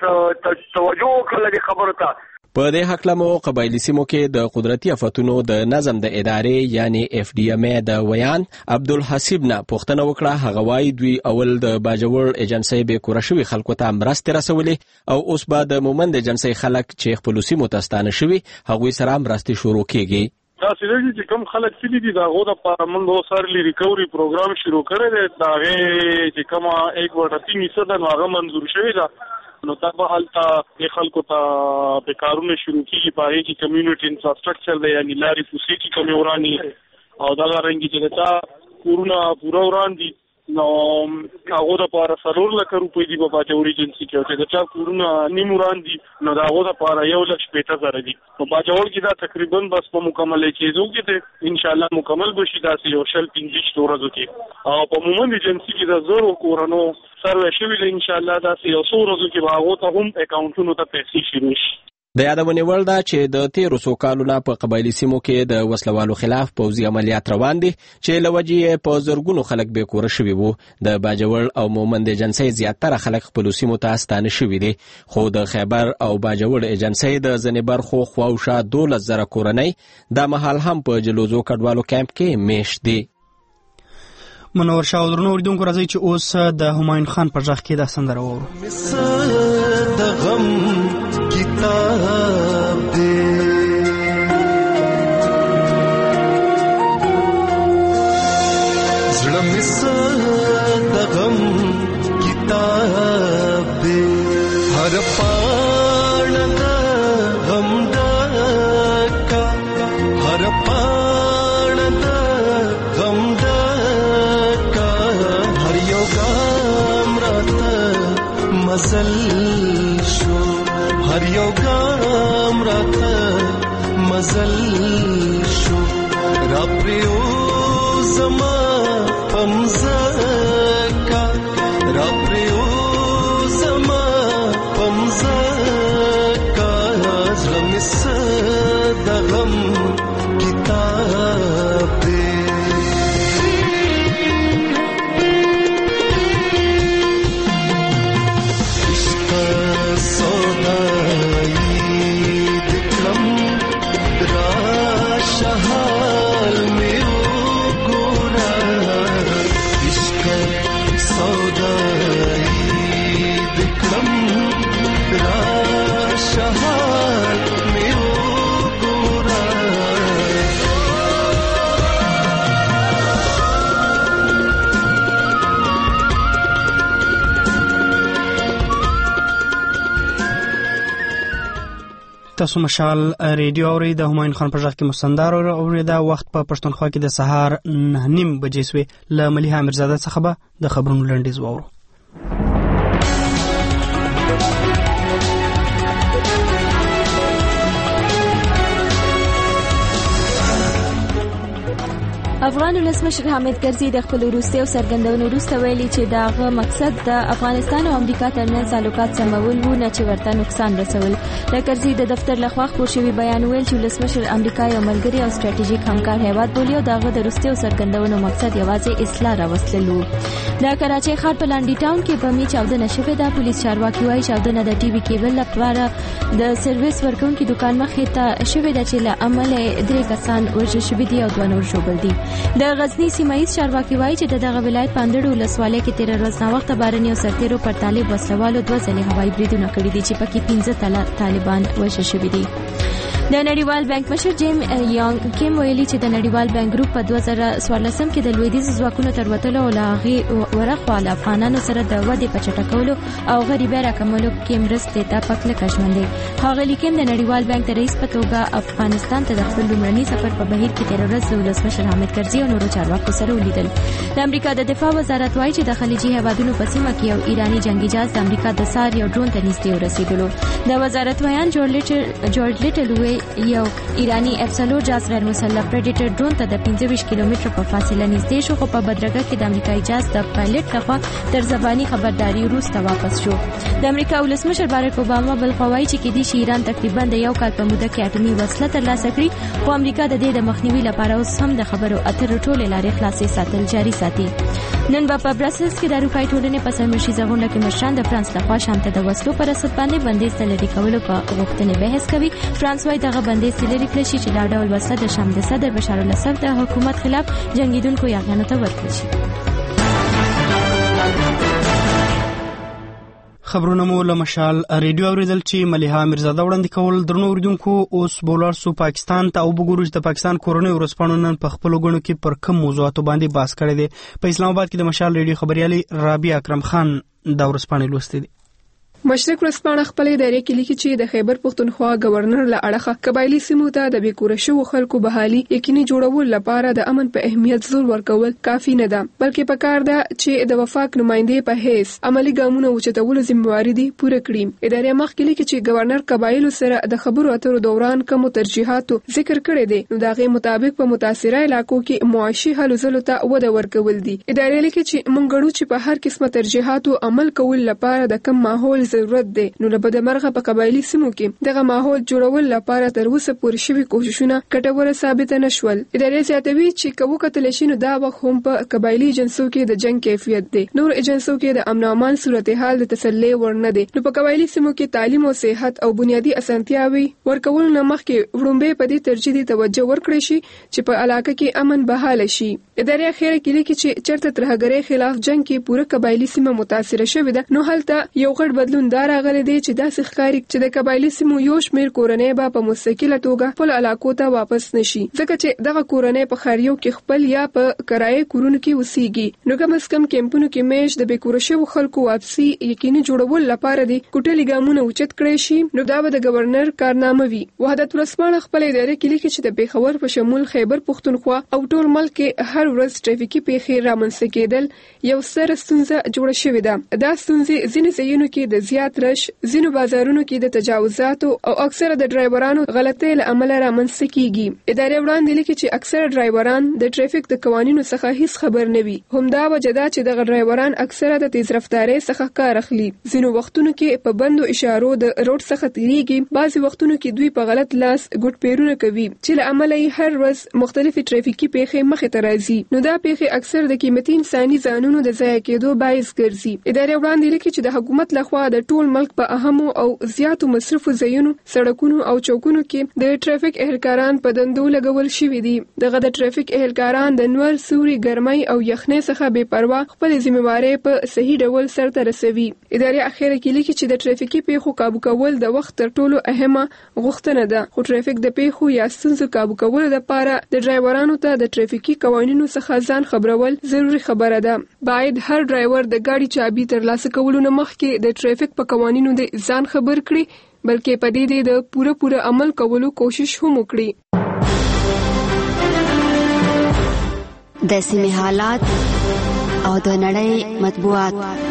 چا توجه وکړله دې خبرو ته. په دې هکله مو قبایلی سیمو کې د قدرتي آفتونو د نظم د ادارې یعنی اف ډي ام ای د ویان عبدالحسیب نه پوښتنه وکړه. هغه وایي دوی اول د باجوړ ایجنسۍ بیکوره شوي خلکو ته مرستې رسولې او اوس به د مومند ایجنسۍ خلک چې خپلو سیمو ته ستانه شوي هغوی سره مرستې شروع کیږي. دا سړي چې کوم خلک تللي دي د هغو دپاره موږ اوس ارلی ریکوري پروګرام شروع کړی دی. د هغې چې کومه ایک وټه تین حصه ده نو هغه منظور شوې ده نو دا به هلته دې خلکو ته د کارونه شروع کېږي په هغې کې کمیونټي انفراسټرکچر دی یعنې لارې کوڅې چې کومې وران دي او دغه رنګې چې د چا کورونه پوره وران دي نو هغو دپاره څلور لکه روپۍ دي په باجوړ ایجنسي کې او چې د چا کورونه نیم وران دي نو د هغو دپاره یو لک شپېته زره دي. په باجوړ کې دا تقریبا بس په مکمل کېدو کې دی انشاءالله مکمل به شي داسې یو شل پنځه ویشت ورځو کې او په مومند ایجنسي کې د زرو کورونو سروې شوي دی انشاءالله داسې یو څو ورځو کې به هغو ته هم اکاونټونو ته پیسې شروع شي. د یادونې وړ ده چې د تیرو څو کالو نه په قبایلي سیمو کې د وسلوالو خلاف پوځي عملیات روان دي چې له وجې یې په زرګونو خلک بیکوره شوي وو. د باجوړ او مومند ایجنسۍ زیاتره خلک خپلو سیمو ته ستانه شوي دي، خو د خیبر او باجوړ ایجنسۍ د ځینې برخو خواوشا دولس زره کورنۍ دا مهال هم په جلوزو کډوالو کیمپ کې میشت دي. منور شاه او درنو اوریدونکو راځئ چې اوس د همایون خان په غږ کې دا سندره واورو. د غم کتاب دې زړه مې څه د غم کتاب دې هر پاڼه د غم ډکه هر پاڼه د غم ډکه هر یو ګام راته مزل شو هر یو ګام راته مزل شو را پریوزما پمزکا را پریوزما پمزکا زړه مې څه د غم کتاب دی. تاسو مشال ریډیو اوري د همایون خان په ځخ کې مستندار اوري دا وخت په پښتونخوا کې د سهار نه نیم بجې سوي ل مليحه امرزاده څخه به د خبرونو لنډیز وورو. افغان ولسمشر حامد کرزي د خپل وروستي څرګندونو وروسته ویلي چې داغه مقصد د افغانستان او امریکا ترمنځ تعلقات سمول وو نه چې ورته نقصان رسول. د کرزي د دفتر لخوا خپور شوی بیان ویل چې ولسمشر امریکا یو ملګری او ستراتیژیک همکار هیواد بولي او داغه د وروستي څرګندونو مقصد یوازې اصلاح راوستلو. د کراچۍ ښار په لانډي ټاون کې په می چاودنه شوې ده. پولیس چارواکي وايي چاودنه د ټي وي کیبل لپاره د سرویس ورکونکو دکان مخې ته شوې ده چې له امله درې کسان وژل شوي دي او دوه نور ژوبل دي. د غزنی سیمایي چارواکي وايي چې دغه ولایت پاندړو ولسوالۍ کې تیر ورځ نه وخت بارني او سرتیرو پر طالب وسلوالو دوه ځلې هوایي بریدونه کړي دي چې پکې پنځه تله طالبان وژل شوي دي. د نړیوال بانک مشر جیم یانګ کیم ویلي چې د نړیوال بانک ګروپ په دوه زره څوارلسم کې د لویدیځ ځواکونو تر وتلو او لاغي ورخوا له افغانانو سره د ودې په چټکولو او غریبۍ راکمولو کې مرستې ته پکلک ژمن دي. هغه لیکم د نړیوال بانک د رئیس په توګه افغانستان ته د خپل لومړني سفر په بهیر کې تیر ورځ د ولسمشر حامد کرزي او نورو چارواکو سره ولیدل. د امریکا د دفاع وزارت وايي چې د خلیجي هیوادونو په سیمه کې یو ایرانی جنگي جهاز د امریکا د سار یو ډرون ته نږدې ورسېدلو. د وزارت ویان جورج لیټل جورج لیټل وی یو ایرانی اف څلور جاز غیر مسلح پریډیټر ډرون ته د پنځه ویشت کیلومتر په فاصله نږدې شو، خو په بدرګه کې د امریکایي جاز د پایلټ لخوا تر زبانی خبرداري وروسته واپس شو. د امریکا ولسمشر باراک اوباما بل خواوي چې کېدی شي ایران تقریبا د یو کال په موده کې اټومي وسله ترلاسه کړي، خو امریکا د دې د مخنیوي لپاره اوس هم د خبرو اترو ټولې لارې خلاصې ساتل جاري ساتي. نن په برسلز کې د اروپای ټولنې په سرمشي غونډه کې مشران د فرانس لخوا شانته د وسلو پر اساس باندې بندیز لري کولو په غوښتنې بحث کوي. فرانس وايي دغه بندیز لري کړی شي چې دا ډول وسله د شام د صدر بشار الاسد د حکومت خلاف جنگیدونکو یاغانو ته ورکړل شي. خبرونه مو له مشال ریډیو اوریدل چې مليحه امرزاده وړاندې کول. درنو اوریدونکو اوس بولار سو پاکستان ته او وګورو چې د پاکستان کورونی ورسپانو نن په خپل غونډو کې پر کوم موضوعاتو باندې بحث کړی دی. په اسلام آباد کې د مشال ریډیو خبريالي رابعه اکرم خان دا ورسپانې لوستې دي. مشرق ورځپاڼه خپلې ادارې کې لیکي چې د خیبر پښتونخوا گورنر له اړخه قبایلی سیمو ته د بیکوره شوو خلکو بحالي یقیني جوړول لپاره د امن په اهمیت زور ورکول کافي نه ده، بلکې پکار ده چې د وفاق نمائندې په حیث عملی ګامونه اوچتولو ذمہواری دي پوره کړي. ادارې مخکې لیکي چې گورنر قبایلو سره د خبرو اترو دوران کوم ترجیحاتو ذکر کړی دی، نو دغه مطابق په متاثره علاقو کې معاشي حل زلو ته وده ورکول دي. ادارې لیکي چې مونږ غواړو چې په هر قسمه ترجیحاتو عمل کول لپاره د کم ماحول ضرورت دی، نو له بده مرغه په قبایلی سیمو کې دغه ماحول جوړول لپاره تر اوسه پورې شوي کوششونه کټوره ثابت نه شول. ادارې زیاتوي چې کوو کتل شي نو دا وخت هم په قبایلی جنسو کې د جنگ کیفیت دی، نور ایجنسو کې د امن او امان صورتحال د تسلی ورنه دی. نو په قبایلی سیمو کې تعلیم او صحت او بنیادی اسانتیاوي ورکول نه مخکې وړاندې په دې ترجیحي توجه ورکړي شي چې په علاقه کې امن بحاله شي. ادارې اخیره کې لیکي چې چرته ترهګرۍ خلاف جنگ کې پوره قبایلی سیمه متاثر شوې ده، نو هلته یو غټ بدلون دار راغلی دی چې داسې ښکاري چې د قبایلی سیمو یو شمېر کورنۍ به په مستقله توګه خپل علاقو ته واپس نشي، ځکه چې دغه کورنۍ په خاریو کې خپل یا په کرایه کورونو کې اوسېږي. نو کم از کم کیمپونو کې میش د بیکوره شوو خلکو واپسي یقیني جوړول لپاره دي کوټلي ګامونه اوچت کړی شي، نو دا به د گورنر کارنامه وي. وحدت ورځپاڼه خپل ادارې کې لیکي چې د پیښور په شمول خیبر پښتونخوا او ټول ملک کې هر ورځ ټریفیکي پیښې رامنځته کېدل یو ستره ستونزه جوړه شوې ده. دا ستونزې ځینې ځایونو کې د زیات رش، ځینو بازارونو کې د تجاوزاتو او اکثره د ډرایورانو غلطۍ له امله رامنځته کیږي. ادارې وړاندې لیکي چې اکثره ډرایوران د ټریفیک د قوانینو څخه هیڅ خبر نه وي. همدا وجه ده چې دغه ډرایوران اکثره د تیز رفتارۍ څخه کار اخلي. ځینو وختونو کې په بندو اشارو د روډ څخه تیریږي، بعضي وختونو کې دوی په غلط لاس ګډ پیرونه کوي چې له امله یې هر ورځ مختلفي ټریفیکي پیښې مخې ته راځي. نو دا پیښې اکثر د قیمتي انساني ځانونو د ضایع کېدو باعث ګرځي. ادارې وړاندې لیکي چې د حکومت لخوا د ټول ملک په اهمو او زیاتو مصرفو ځایونو، سړکونو او چوکونو کې د ټریفیک اهلکاران په دندو لګول شوي دي. دغه د ټریفیک اهلکاران د نور سوري ګرمۍ او یخنۍ څخه بې پروا خپل ذمہواری په صحیح ډول سرته رسوي. ادارې اخیره کې لیکي چې د ټریفیکي پیښو قابو کول د وخت تر ټولو اهمه غوښتنه ده، خو ټریفیک د پیښو یا ستونزو قابو کولو لپاره د ډرایورانو ته د ټریفیکي قوانینو څخه ځان خبرول ضروری خبره ده. باید هر ډرایور د ګاډي چابي ترلاسه کولو نه مخکې د ټریفیک په قوانینو د ځان خبر کړي، بلکې په دې د پوره پوره عمل کولو کوشش هم وکړي. د سیمې حالات او د نړۍ مطبوعات.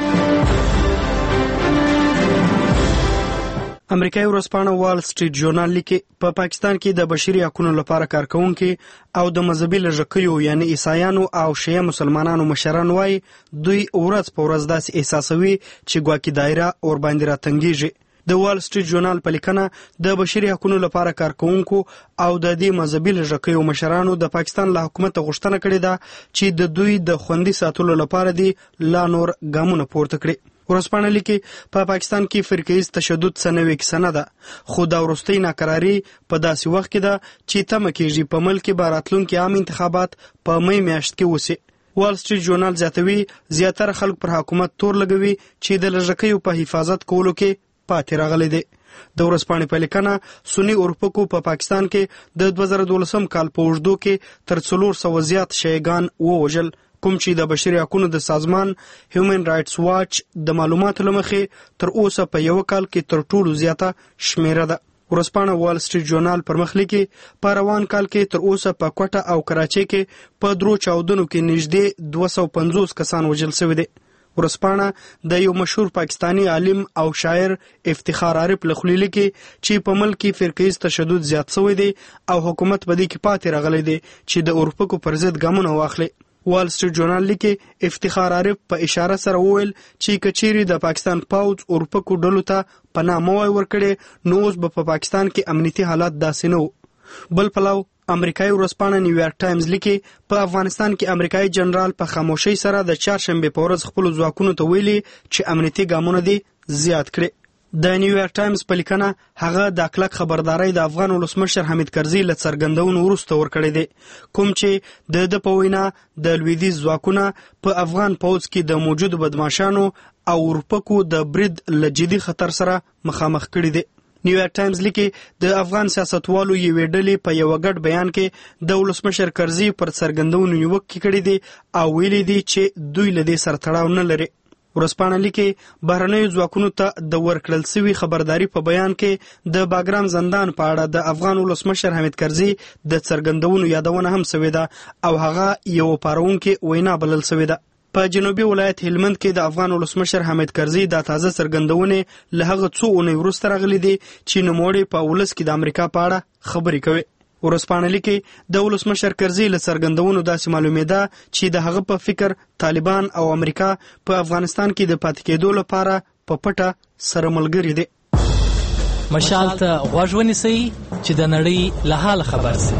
امریکایي ورځپاڼه وال سټریټ ژورنال لیکي په پا پاکستان کې د بشري حقوقو لپاره کارکونکي او د مذهبي لږکیو یعنی عیسایانو او شیعه مسلمانانو مشران وایي دوی ورځ په ورځ داسې احساسوي چې ګواکې دایره اور باندې راتنګیږي. د وال سټریټ ژورنال په لیکنه د بشري حقوقو لپاره کارکونکو او د دې مذهبي لږکیو مشرانو د پاکستان له حکومت غوښتنه کړې ده چې د دوی د خوندي ساتلو لپاره دی لا نور ګامونه پورته کړي. ورځپاڼه لیکي په پا پاکستان کې فرقه‌ایز تشدد څه نوې کیسه نه ده، خو دا وروستۍ ناکراري په داسې وخت کې ده چې تمه کېږي په ملک کې به راتلونکي عام انتخابات په می میاشت کې وسي. وال سټریټ ژورنال زیاتوي زیاتره خلک پر حکومت تور لګوي چې د لږکیو په حفاظت کولو کې پاتې راغلي دي. د ورځپاڼې په لیکنه سنی اورپکو په پا پاکستان کې د دوه زره دولسم کال په اوږدو کې تر څلور سوه زیات شیعهګان ووژل، کوم چې د بشري حقوقو د سازمان هیومن رائټس واچ د معلوماتو له مخې تر اوسه په یو کال کې تر ټولو زیاته شمیره ده. ورځپاڼه وال سټریټ ژورنال پر مخ لیکي په روان کال کې تر اوسه په کوټه او کراچۍ کې په درو چاودنو کې نږدې دوه سوه پنځوس کسان وژل شوي دي. ورځپاڼه د یو مشهور پاکستانی عالم او شاعر افتخار عارف له خولې لیکي چې په ملک کې فرقه‌ایز تشدد زیات شوی دی او حکومت په دې کې پاتې راغلی دی چې د اورپکو پر ضد ګامونه واخلي. وال سټریټ ژورنال لیکي افتخار عارف په اشاره سره وویل چې کچيري د پاکستان پاوځ اورپکو ډلو ته پناه موای ورکړي نو اوس به په پاکستان کې امنیتي حالات داسې نه وو. بل پلو امریکایي ورځپاڼه نیویارک ټایمز لیکي په افغانستان کې امریکایي جنرال په خاموشۍ سره د چهارشنبه په ورځ خپل ځواکونو ته ویلي چې امنیتي ګامونه دي زیات کړي. د نیویارک ټایمز په لیکنه هغه د کلک خبرداري د افغان ولسمشر حمید کرزي له څرګندونو وروسته ورکړی دی، کوم چې د د په وینا د لویدیځ ځواکونه په افغان پوځ کې د موجودو بدمعشانو او اورپکو د برید له جدي خطر سره مخامخ کړي دي. نیویارک ټایمز لیکي د افغان سیاستوالو یوې ډلې په یو ګډ بیان کې د ولسمشر کرزي پر څرګندونو نیوکې کړې دي او ویلي دي چې دوی له دې سره تړاو نه لري. ورځپاڼه لیکي بهرنیو ځواکونو ته د ورکړل شوي خبرداري په بیان کې د باګرام زندان په اړه د افغان ولسمشر حمید کرزي د څرګندونو یادونه هم شوې ده او هغه یو پارونکي وینا بلل شوې ده. په جنوبي ولایت هلمند کې د افغان ولسمشر حمید کرزي د تازه څرګندونې له هغه څو اونۍ وروسته راغلي دي چې نوموړی په ولس کې د امریکا په اړه خبرې کوي. ورځپاڼه لیکي د ولسمشر کرزي له څرګندونو داسې معلومېده چې د هغه په فکر طالبان او امریکا په افغانستان کې د پاتې کېدو لپاره په پټه سره ملګري دي. مشال ته غوږ ونیسئ چې د نړۍ له حال خبر شئ.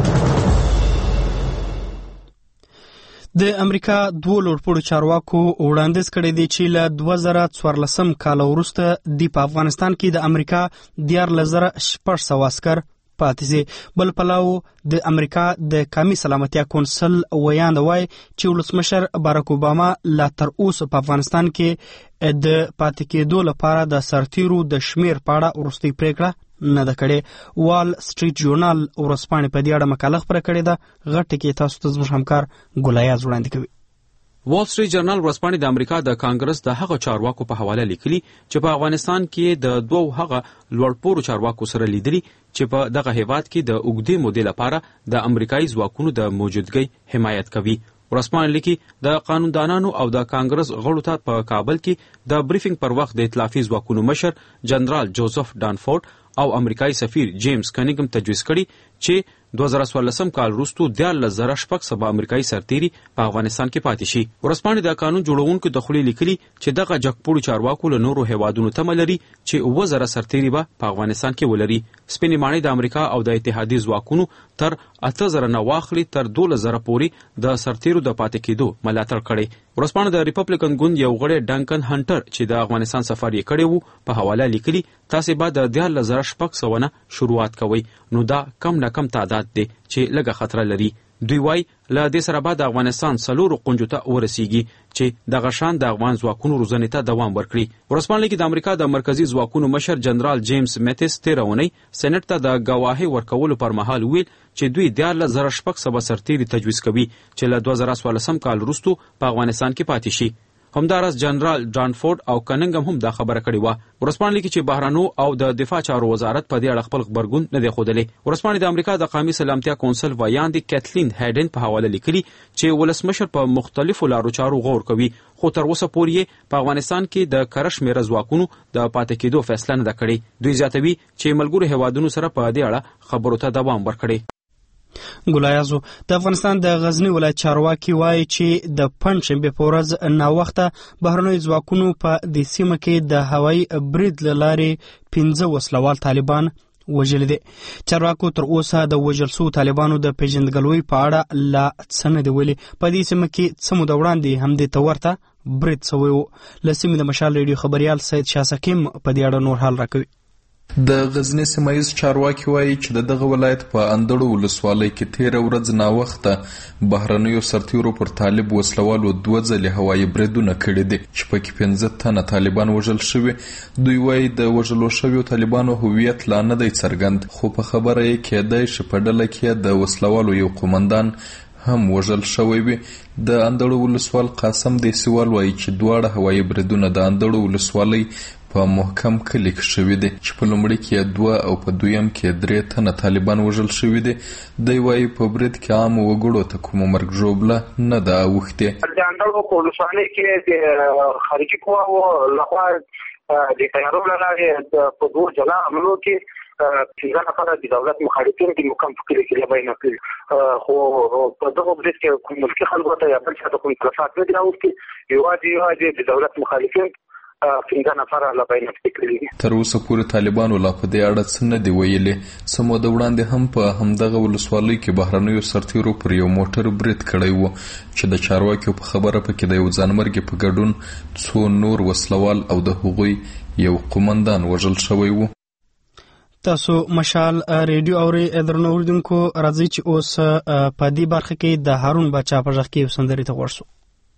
د امریکا دوه لوړپوړو چارواکو وړاندیز کړی دی چې له دوه زره څوارلسم کال وروسته د په افغانستان کې د امریکا دیارلس زره شپږ سوه عسکر پاتې سي. بل پلاو د امریکا د قومي سلامتیا کونسل ویاند وای چې ولسمشر باراک اوباما لا تر اوسه په افغانستان کې د پاتې کېدو لپاره د سرتیرو د شمیر په اړه وروستۍ پریکړه نه ده کړې. وال سټریټ ژورنال ورځپاڼې په دې اړه مقاله خپره کړې ده. غټه کې تاسو ته زموږ همکار ګلایاز وړاندې کوي. وال سټریټ جرنال ورځپاڼې د امریکا د کانګرس د هغه چارواکو په حواله لیکلي چې په افغانستان کې د دوه هغه لوړپوړو چارواکو سره لیدلي چې په دغه هیواد کې د اوږدې مودې لپاره د امریکایي ځواکونو د موجودګۍ حمایت کوي. ورځپاڼه لیکي د قانوندانانو او د کانګرس غړو ته په کابل کې د بریفینګ پر وخت د ائتلافي ځواکونو مشر جنرال جوزف ډانفورد او امریکایي سفیر جیمز کنیګم تجویز کړي چې دوه زره څوارلسم کال وروسته دیارلس زره شپږ سوه امریکایي سرتیري په افغانستان کې پاتې شي. ورځپاڼې د قانون جوړونکو د خولې لیکلي چې دغه جګپوړو چارواکو له نورو هیوادونو تمه لري چې اووه زره سرتیري به په افغانستان کې ولري. سپینې ماڼۍ د امریکا او د اتحادیې ځواکونو تر اته زره نه واخلي تر دولس زره پورې د سرتیرو د پاتې کېدو ملاتړ کړی. ورځپاڼه د ریپبلیکن ګوند یو غړی ډنکن هنټر چې د افغانستان سفر یې کړی وو په حواله لیکلي تاسې به د دیارلس زره شپږ سوه نه شروعات کوئ نو دا کم نه کم تعداد دی چې لږه خطر لري. دوی وای له دې سره به د افغانستان څلورو قونجو ته ورسیږي چې دغه شان د افغان ځواکونو روزنې ته دوام ورکړي. ورځپاڼه کې د امریکا د مرکزی ځواکونو مشر جنرال جیمز میتس تېره اونۍ سېنټ ته د ګواهۍ ورکولو پر مهال ویل چې دوی دیارلس زره شپږ سوه سرتیري تجویز کوي چې له دوه زره څوارلسم کال وروسته په افغانستان کې پاتې شي. همدارس جنرال ډانفورد او کننګم هم دا خبره کړې و. ورسپانلی کې چې بهرانو او د دفاع چارو وزارت په دې اړه خپل خبرګون نه دی ښودلی. ورسپانلی د امریکا د قومي سلامتیا کونسل ویاندې کیتلین هیډن په حواله لیکلي چې ولسمشر په مختلفو لارو چارو غور کوي، خو تر اوسه پورې په افغانستان کې د کره شمېره ځواکونو د پاتې کېدو فیصله نه ده کړې. دوی زیاتوي چې ملګرو هیوادونو سره په دې اړه خبرو ته دوام ورکړي. ګلایازو د افغانستان د غزنی ولایت چارواکي وایي چې د پنځشنبه په ورځ ناوخته بهرنیو ځواکونو په دې سیمه کې د هوایي برید له لارې پنځه وسلوال طالبان وژلي دي. چارواکو تر اوسه د وژل شوو طالبانو د پیژندګلوۍ په اړه لا څه نه دي ویلي. په دې سیمه کې څه موده وړاندې همدې ته ورته برید سوی و. له سیمې د مشال ریډیو خبریال سید شاه سقیم په دې اړه نور حال راکوي. د غزنی سیمایز چارواکي وایي چې د دغه ولایت په اندړو ولسوالۍ کې تیره ورځ ناوخته بهرنیو سرتیرو پر طالب وسلوالو دوه ځلې هوایي بریدونه کړي دي چې پکې پنځه تنه طالبان وژل شوي. دوی وایي د وژلو شویو طالبانو هویت لا نه دی څرګند، خو په خبره یې کېدای شي په ډله کې د وسلوالو یو قومندان هم وژل شوی وي. د اندړو ولسوال قاسم دیسیوال وایي چې دواړه هوایي بریدونه د اندړو ولسوالۍ په محکم کلی کې شوي دي چې په لومړي کې دوه او په دویم کې درې تنه طالبان وژل شوي دي. دی وایي په برید کې عامو وګړو ته کومه مرګ ژوبله نه ده اوښتې. د اندړو په ولسوالۍ کې د خارجي قواو لخوا د تیارو له لارې په دوه جلا حملو کې څنګه نفره د دولت مخالفین د مقام فکر کې لبای نه کړی، خو په دغه برید کې کوم ملکي خلکو ته یا بل څه ته کوم تلفات نه دي راوستي. یوازې یوازې د دولت مخالفین څنګه نفره لبای نه کړی. تر اوسه پورې طالبانو لا په دې اړه څه نه دی ویلي. څه موده وړاندې هم په همدغه ولسوالۍ کې بهرنیو سرتیرو پر یو موټر برید کړی و چې د چارواکیو په خبره پکې د یو ځانمرګي په ګډون څو نور وسلوال او د هغوی یو قومندان وژل شوی و. تاسو مشال ریډیو اوري درنو اوریدونکو، راځي چې اوس په دې برخه کې د هارون بچا په ځخ کې سندري ته ورسو.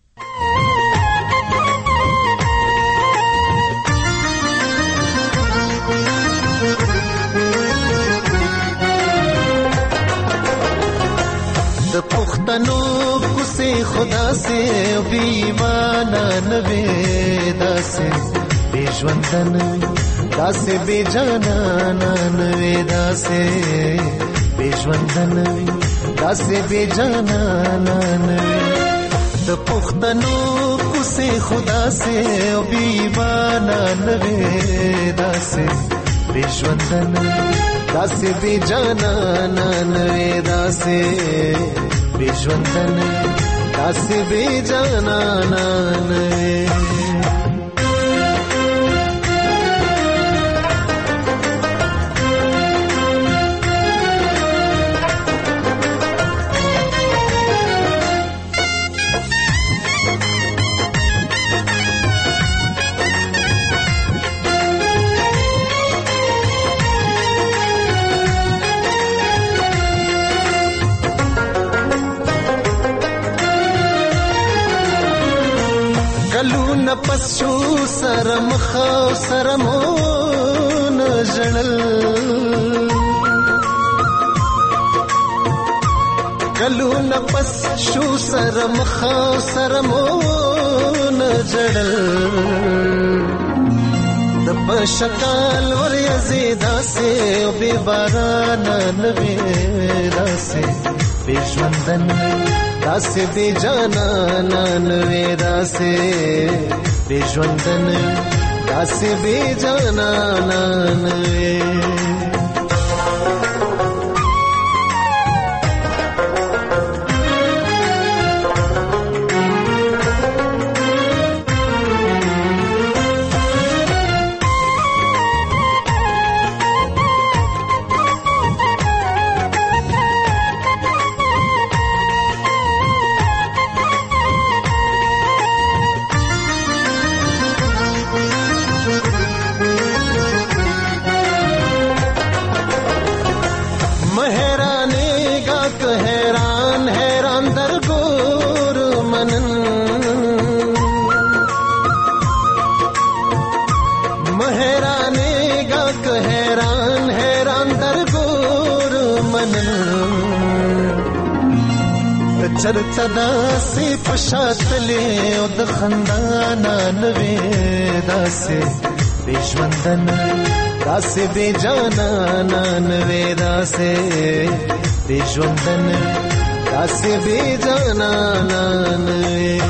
د پښتنو کوسه خدا سے بی ایمان نه وې داسې بی ژوندن داسې بی جانان نه وې داسې بی ژوندن داسې بی جانان نه د پښتنو کوسه خدا سے بی ایمان نه وې داسې بی ژوندن داسې بی جانان نه وې داسې بی ژوندن داسې بی جانان نه. پس شو سره مخاو سره مون جنل کلو نفس شو سره مخاو سره مون جنل د پشکال ور یزیدا سے او بی باران نوی داسه بی ژوندن داسې بی جانان وی داسې بی ژوندن داسې بی جانان وی. چرته داسې په شاتلې او د خندانا نوې داسې بې ژوندنه داسې بې جانانا نوې داسې بې ژوندنه داسې بې جانانا نوې.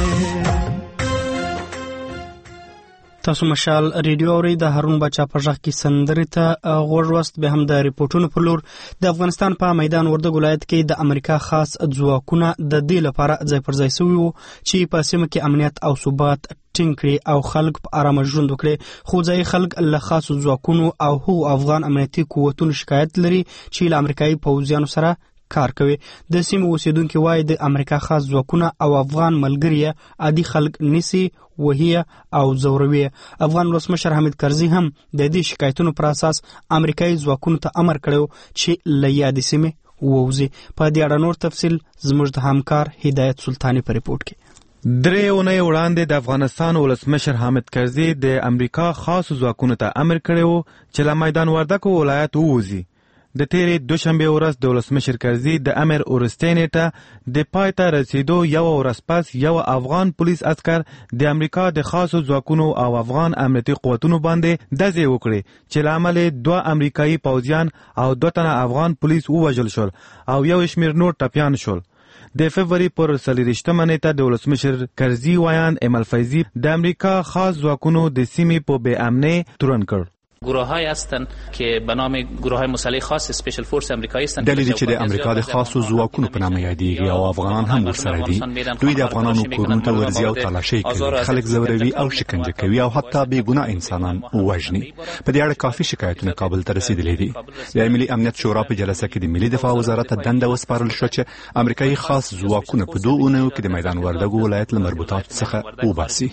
تاسو مشال ریډیو اوري د هارون بچا په ځخ کې سندري ته غوړ وست به هم د ریپورتونو پر لور د افغانستان په میدان وردګ ولایت کې د امریکا خاص ځواکونه د دې لپاره ځای پر ځای شوي وو چې په سیمه کې امنیت او ثبات ټینګ کړي او خلک په آرامه ژوند وکړي. خو ځای خلک له خاصو ځواکونو او هغو افغان امنیتي قوتونو شکایت لري چې له امریکایي پوځیانو سره کار کوي. د سیمې اوسیدونکو وایي د امریکا خاص ځواکونه او افغان ملګري عادي خلک نسی وهي او زوروي. افغان ولسمشر حامد کرزي هم د دې شکایتونو پر اساس امریکایي ځواکونو ته امر کړو چې له یادې سیمې ووځي. په دې اړه نور تفصیل زموږ د همکار هدایت سلطاني په ریپورت کې. درې اونۍ وړاندې د افغانستان ولسمشر حامد کرزي د امریکا خاص ځواکونو ته امر کړو چې له میدان وردګ ولایت ووځي. د تیرې دوشنبه ورځ د ولسمشر کرزي د امر وروستۍ نیټه د پای ته رسیدو یو ورځ پس یو افغان پولیس عسکر د امریکا د خاصو ځواکونو او افغان امنیتي قوتونو باندې ډزې وکړې چې له امله دوه امریکایي پوځیان او دوه تنه افغان پولیس ووژل شول او یو شمېر نور ټپیان شول. د فبروري پر څلېرویشتمه نیټه د ولسمشر کرزي وایان امل فیضي د امریکا خاص ځواکونو د سیمې په بې امنۍ تورن کړ. گروه‌های هستند که به نام گروه‌های مسلح خاص اسپیشل فورس امریکایی هستند. دلیلی چې د امریکا د خاصو ځواکونو په نامه یادېږي او افغانان هم ورسره دي. دوی د افغانانو کورونو ته ورځي او تلاشي کوي، خلک ځوروي او شکنجه کوي او حتی بې ګناه انسانان وژني. په دې اړه کافي شکایتونه کابل ته رسیدلي دي. د ملي امنیت شورا په جلسه کې د ملي دفاع وزارت ته دنده وسپارل شو چې امریکایي خاص ځواکونه په دوه اونیو کې د میدان وردګ ولایت له مربوطاتو څخه وباسي.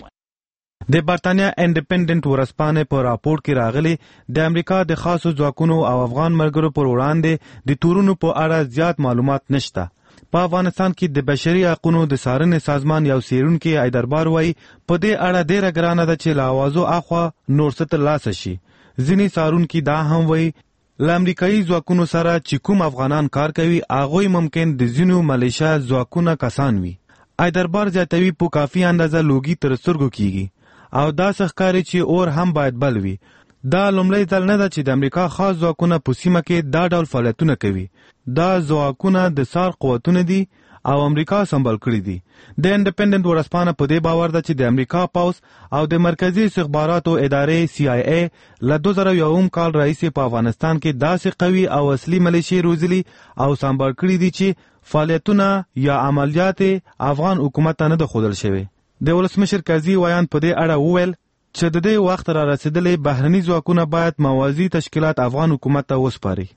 د برتانیا انډیپندنت ورځپاڼې په راپور کې راغلي د امریکا د خاصو ځواکونو او افغان ملګرو پر وړاندې د تورونو په اړه زیات معلومات نشته. په افغانستان کې د بشري حقوقو د څارنې سازمان یو څېړونکی ایدربار وایي په دې اړه ډېره ګرانه ده چې له اوازو اخوا نور څه ترلاسه شي. ځینې څارونکي دا هم وایي له امریکایي ځواکونو سره چې کوم افغانان کار کوي هغوی ممکن د ځینو ملیشه ځواکونه کسان وي. ایدربار زیاتوي په کافي اندازه لوګي تر سترګو کیږي او دا ښکاري چې اور هم باید بل وي. دا لومړی ځل نه ده چې د امریکا خاص ځواکونه په سیمه کې دا ډول فعالیتونه کوي. دا ځواکونه د سار قوتونه دي او امریکا سمبال کړي دي. د انډیپندنت ورځپاڼه په دې باور ده چې د امریکا پوځ او د مرکزی استخباراتو ادارې سی آی ای له دوه زره یو کال راهیسې په افغانستان کې داسې قوي او اصلي ملیشې روزلي او سمبال کړي دي چې فعالیتونه یا عملیات افغان حکومت ته نه ده ښودل شوي. د ولسمشر کرزي وایان په دې اړه وویل چې د دې وخت را رسیدلې بهرني ځواکونه باید موازي تشکیلات افغان حکومت ته وسپاري.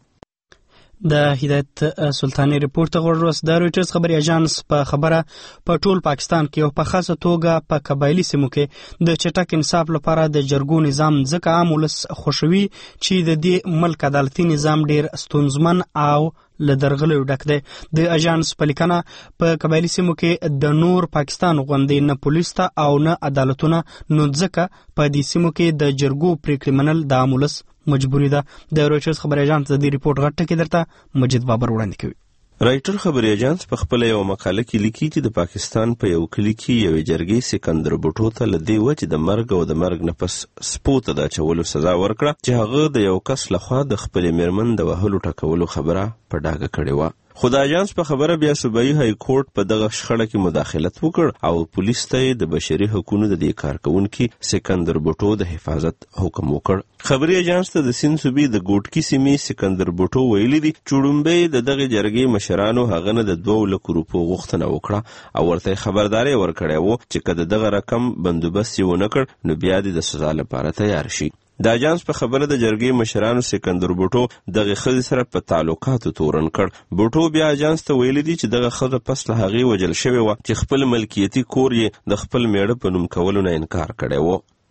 د هدایت سلطاني ریپورت غوړوس د رويټرز خبري اژانس په خبره په ټول پاکستان کې او په خاصه توګه په قبایلی سیمو کې د چټک انصاف لپاره د جرګو نظام ځکه عام ولس خوشوي چې د دې ملک عدالتي نظام ډیر ستونزمن او له درغلیو ډک دی. د اژانس په لیکنه په قبایلی سیمو کې د نور پاکستان غوندې نه پولیس ته او نه عدالتونه نو ځکه په دې سیمو کې د جرګو پریکړې منل د عام ولس مجبوري ده. د رويټرز خبري اژانس د دې ریپورت غټه کې درته مجید بابر وړاندې کوي. رایټر خبري اژانس په خپل یو مقاله کې لیکي چې د پاکستان په یو کلی کې یو جرګې سکندر بوټو ته لدی و چې د مرګ او د مرګ نه پس سپوت د چولو سزا ورکړه چې هغه د یو کس لخوا د خپل میرمن د وهلو ټکولو خبره په ډاګه کړې و. خو د اژانس په خبره بیا صوبایي های کورټ په دغه شخړه کې مداخلت وکړ او پولیس ته د بشري حقوقو د دې کارکونکو سکندر بوټو د حفاظت حکم وکړ. خبري اژانس ته د سین صوبې د ګوټکی سیمې سکندر بوټو ویلي دي چې ډومبې د دغه جرګې مشرانو هغه نه د دوه لک روپو غوښتنه وکړه او ورته خبرداري ورکړې و چې کله دغه رقم بندوبست یې ونه کړ نو بیا د سزا لپاره تیار شي. د اژانس په خبره د جرګې مشرانو سکندر بوټو دغه خځې سره په تعلقاتو تورن کړ. بوټو بیا اژانس ته ویلي دي چې دغه خځه پس له هغې وجل شوې وه چې خپل ملکیتي کور یې د خپل میړه په نوم کولو نه انکار کړی و.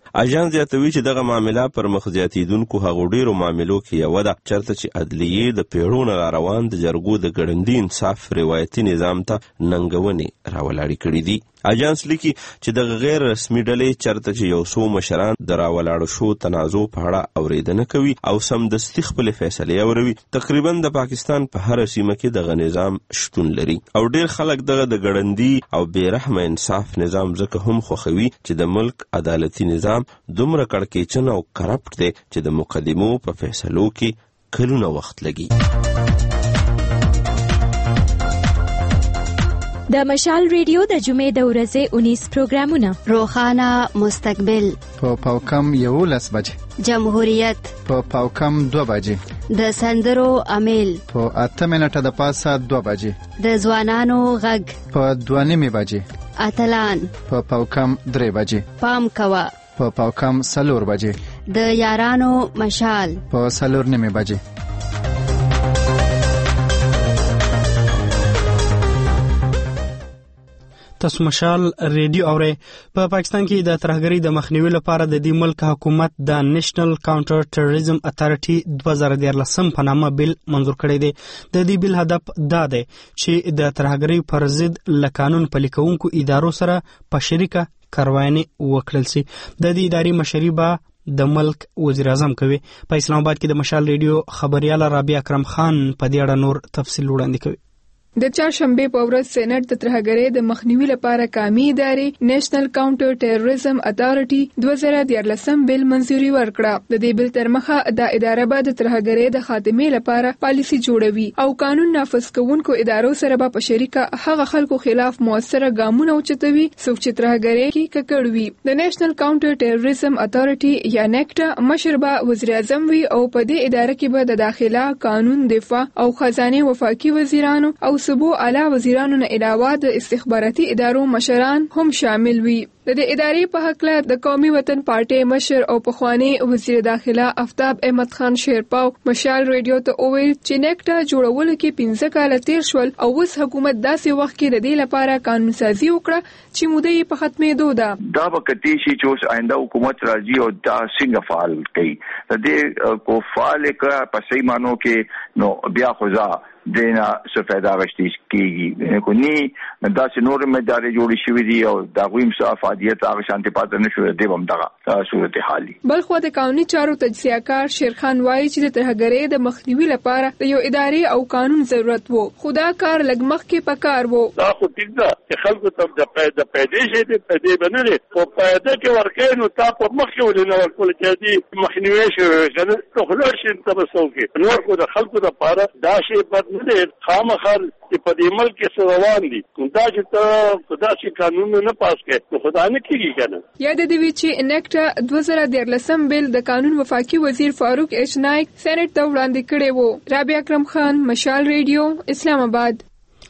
اجان زیاتوي چې دغه معامله پر مخ زیاتیدونکو هغو ډیرو معاملو کې یو ده چرته چې عدلیې د پیړونو را روان د جرګو د ګړندي انصاف روایتي نظام ته ننګونې راولاړې کړي دي. اجانس لیکي چې د غیر رسمي ډلې چرته چې یو څو مشران د راولاړو شو تنازع په اړه اورېدنه کوي او سمدستي خپل فیصلې اوروي. تقریبا د پاکستان په هر سیمه کې دغه نظام شتون لري او ډیر خلک دغه د ګړندي او بیرحمه انصاف نظام ځکه هم خوښوي چې د ملک عدالتي نظام دومره کړکېچن او کرپټ دی چې د مقدمو په فیصلو کې کلونه وخت لګي. د مشال ریډیو د جمعې د ورځې اونیس پروګرامونه: روخانه مستقبل په پاوکم یولس بجې، جمهوریت په پاوکم دو بجې، د سندرو امیل په اته منټه د پاسه دو بجې، د ځوانانو غږ په دوه نیمې بجې، اتلان په پاوکم درې بجې، پام کوه په پاوکم څلور بجې، د یارانو مشال په څلور نیمې بجې. تاسو مشال ریډیو اورئ. په پا پاکستان کې د ترهګرۍ د مخنیوي لپاره د دې ملک حکومت د نېشنل کاونټر ټیرریزم اتارټي دوه زره دیارلسم په نامه بیل منظور کړی دی. د دې بیل هدف دا دی چې د ترهګرۍ پر ضد له قانون پلي کوونکو ادارو سره په شریکه کاروانې وکړل شي. د دې ادارې مشري به د ملک وزیر اعظم کوي. په اسلام آباد کې د مشال ریډیو خبريال رابعه اکرم خان په دې اړه نور تفصیل وړاندې کوي. د چهارشنبه په ورځ سېنات د ترهګرۍ د مخنیوي لپاره قومي ادارې نېشنل کاونټر ټیرریزم اتارټي دوه زره دیارلسم بیل منځوري ورکړه. د دې بیل تر مخه د اداره به د ترهګرۍ د خاتمې لپاره پالیسي جوړوي او قانون نافذ کوونکو ادارو سره به په شریکه هغه خلکو خلاف موثره ګامونه اوچتوي څوک چې ترهګرۍ کې ککړ وي. د نېشنل کاونټر ټیرریزم اتارټي یا نیکټا مشر به وزیر اعظم وي او په دې اداره کې به د داخله، قانون، دفاع او خزانه وفاقي وزیرانو او صوبو اعلی وزیرانو نه علاوه د استخباراتي ادارو مشران هم شامل وي. د دې ادارې په حق له د قومي وطن پارټي مشر او پخوانی وزیر داخله آفتاب احمد خان شیرپاو مشال ریډیو ته وویل چې نیکټا جوړولو کې پنځه کاله تیر شول او اوس حکومت داسې وخت کې د دې لپاره قانون سازي وکړه چې موده یې په ختمېدو ده. دا به کتی شي چې اوس آینده حکومت راځي او دا څنګه فعال کوي. د دې کو فعال کړه په صحیح مانو کې نو بیا خو ځا دینا سفیدا غشتي کیږي کو ني دا چې نور مداري جوړی شوې دي او دا غویم صفادیت هغه شانتي پاتې نشو دی هم دغه صورت حالي. بل خو د قانوني چارو تجزیه کار شیرخان وایي چې د ترهګرۍ د مخنیوي لپاره د یو ادارې او قانون ضرورت وو. خدا کار لګ مخ کې پکار وو. دا خو ټیک ده چې خلکو ته د پیدا پیدې شي د پیدې بنلې او پیدا کې ورکې نو تا په مخ کې ولنه ورکول چې دی مخنیوي شي کنه ته خلک شي تاسو کې نور کو د خلکو لپاره دا شی بد نه دی. خامخر چې په دې ملک کې روان دي دا چې ته خدا شي قانون نه پاس کړي نو خدا نه کیږي کنه. یاد دې وی چې نیکټا دوه زره دیارلسم بیل د قانون وفاقي وزیر فاروق ایچ نایک سېنات ته وړاندې کړی وو. رابعه اکرم خان مشال ریډیو اسلام آباد.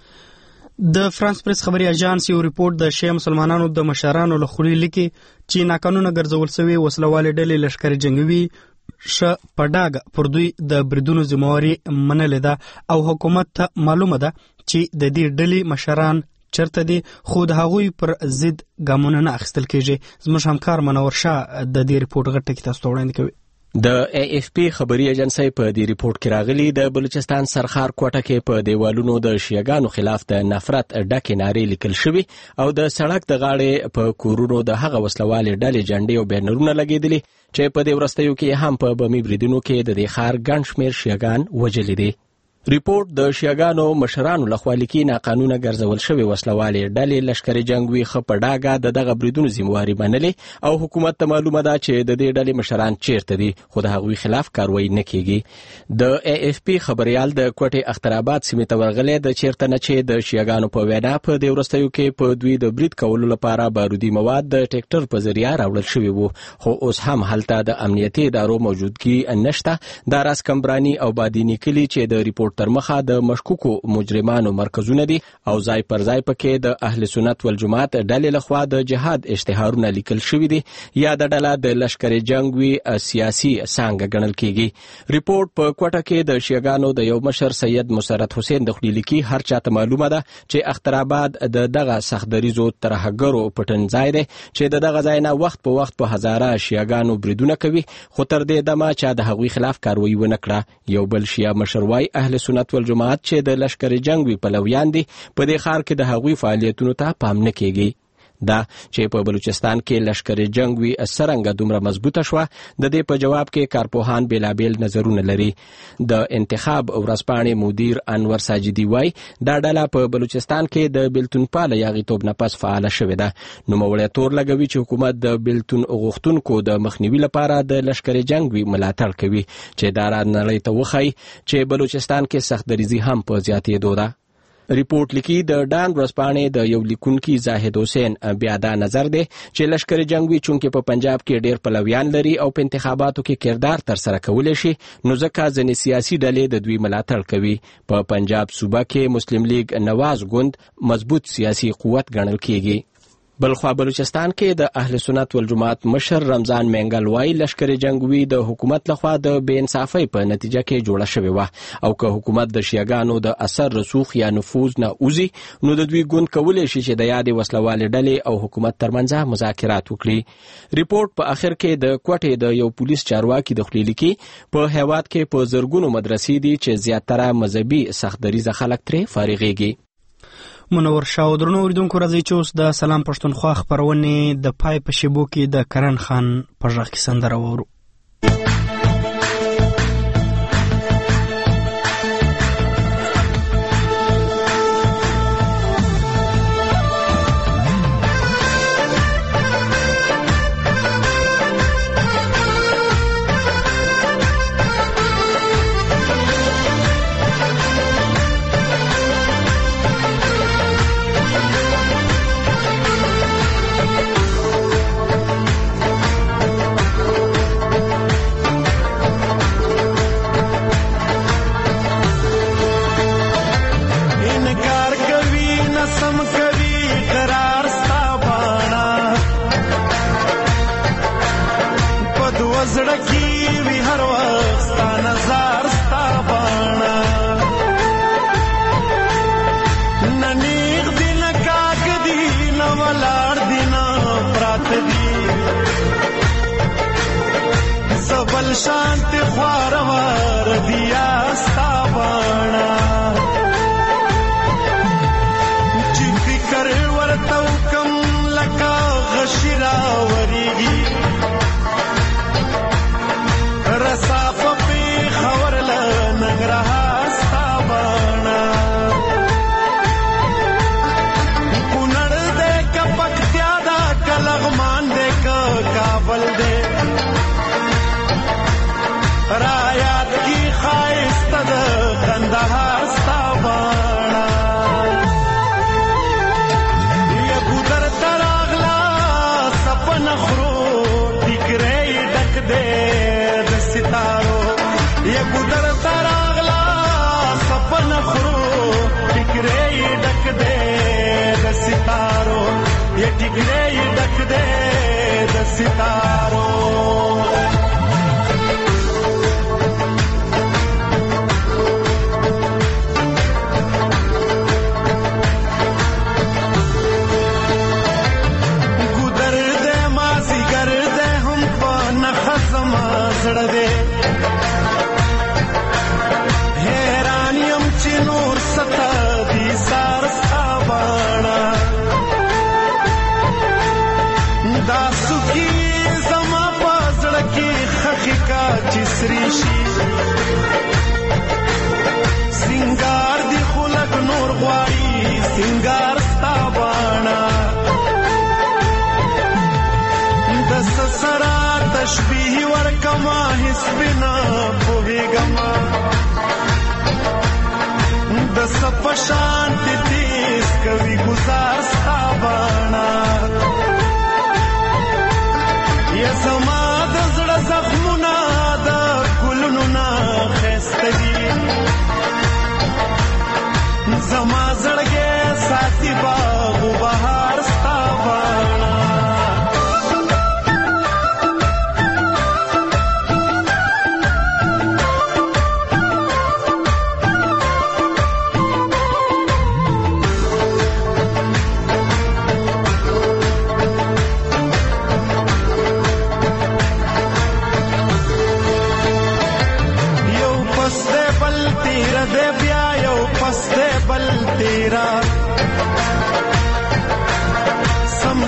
د فرانس پریس خبري اژانس یو ریپورت د شیعه مسلمانانو د مشرانو له خولي لیکي چې ناقانونه ګرځول شوی وسلواله ډلې لشکري جنگوي ش پډاګ پر دوی د بریدونو ذمہواری منلې ده او حکومت ته معلومه ده چې د دې ډلې مشران چرته دي خو د هغوی پر ضد ګامونه نه اخیستل کیږي. زموږ همکار منور شاه د دې ریپورت غټه کې تاسو وړاندې کوي. د ای اف پی خبري ایجنسی په دې ریپورت کې راغلي د بلوچستان سرخار کوټه کې په دیوالونو د شیعاګانو خلاف د نفرت ډکې نارې لیکل شوي او د سړک د غاړې په کورونو د هغه وسلوالې ډلې جنډې او بینرونه لګېدلي چې په دې وروستیو کې هم په بمي بریدونو کې د دې ښار ګڼ شمېر شیعاګان وژلي دي. ریپورت د شیعاګانو مشرانو لخوا لیکي ناقانونه ګرځول شوی وسلوالې ډلې لشکري جنگوي خپډاګه د دغه بریدونو ذمہواری منلې او حکومت ته معلومه ده چې د دې ډلې مشران چیرته دي خو د هغوی خلاف کاروایی نه کیږي. د ای اف پی خبريال د کوټې اخترآباد سیمې ته ورغلی د چیرته نه چې د شیعاګانو په وینا په دې وروستیو کې په دوی د برید کولو لپاره بارودي مواد د ټریکټر په ذریعه راوړل شوي وو خو اوس هم هلته د امنیتي ادارو موجودګي نشته. د راس کمبراني او بادینی کلی چې د ریپورت تر مخه د مشکوکو مجرمانو مرکزونه دي او ځای پر ځای پکې د اهل سنت والجماعت ډلې لخوا د جهاد اشتهارونه لیکل شوي دي یا د ډله د لشکر جنگ وی سیاسي څانګه ګڼل کیږي. ریپورت په کوټه کې د شیعاګانو د یو مشر سید مسرت حسین د خلیل کی هر چاته معلومه ده چې اخترآباد د دغه سختدریزو ترهګرو پټنځای دی چې د دغه ځای نه وخت په وخت په هزاره شیعاګانو بریدونه کوي، خو تر دې دمه چا د هغوی خلاف کاروایی ونه کړه. یو بل شیعه مشر وایي اهل سنت والجماعت چې د لشکر جنگ وی پلویان دي په دې ښار کې د هغوی فعالیتونو ته پام نه کیږي. دا چې په بلوچستان کې لشکر جنگ وی سرنګ دومره مضبوطه شوه د دې په جواب کې کارپوهان بیلابیل نظرونه لري. د انتخاب ورځپاڼې مدیر انور ساجدي وایي دا ډله په بلوچستان کې د بیلتون پاله یاغیتوب نه پس فعاله شوې ده. نوموړی تور لګوي چې حکومت د بیلتون غوښتونکو د مخنیوي لپاره د لشکر جنگ وی ملاتړ کوي چې دا نړۍ ته وښایي چې بلوچستان کې سختدریزي هم په زیاتېدو ده. ریپورت لیکي د ډان ورځپاڼې د یو لیکونکي زاهد حسین بیا دا نظر دی چې لشکر جنگ وی چونکې په پنجاب کې ډیر پلویان لري او په انتخاباتو کې کردار تر سره کولی شي نو ځکه ځینې سیاسي ډلې د دوی ملاتړ کوي. په پنجاب صوبه کې مسلم لیگ نواز ګوند مضبوط سیاسي قوت ګڼل کیږي. بلخوا بلوچستان کې د اهل سنت والجماعت مشر رمضان مینګل وایي لشکر جنگ وی د حکومت لخوا د بې انصافۍ په نتیجه کې جوړه شوې وه او که حکومت د شیعاګانو د اثر رسوخ یا نفوذ نه وځي نو د دوی ګوند کولی شي چې د یادې وسلوالې ډلې او حکومت ترمنځ مذاکرات وکړي. ریپورت په اخر کې د کوټې د یو پولیس چارواکي د خلیل کی په هیواد کې په زرګونو مدرسې دي چې زیاتره مذهبي سختدریزه خلک ترې فارغېږي. منور شاه درنو اوریدونکو راځي چې اوس د سلام پښتونخوا خپرونې د پای په شیبو کې د کرن خان په غږ کې سندره واورو. शांत ख्वारवार दिया स्ताबाना चिपी कर वरतौ कम लका गशिरा वरीगी रसाफ पे खबर ल नंग रहा स्ताबाना कुनड़ दे का पक्त्यादा कलगमान दे का काबल दे रायात की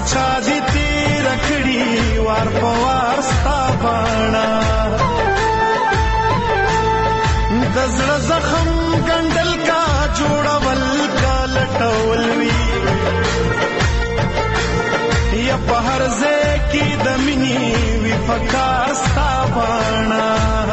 چا دې تیر کړي وار په وار ستا باڼه د زړه زخم ګنډل کا جوړول کا لټول وي یا په هر ځای کې د مینې وي پکار ستا باڼه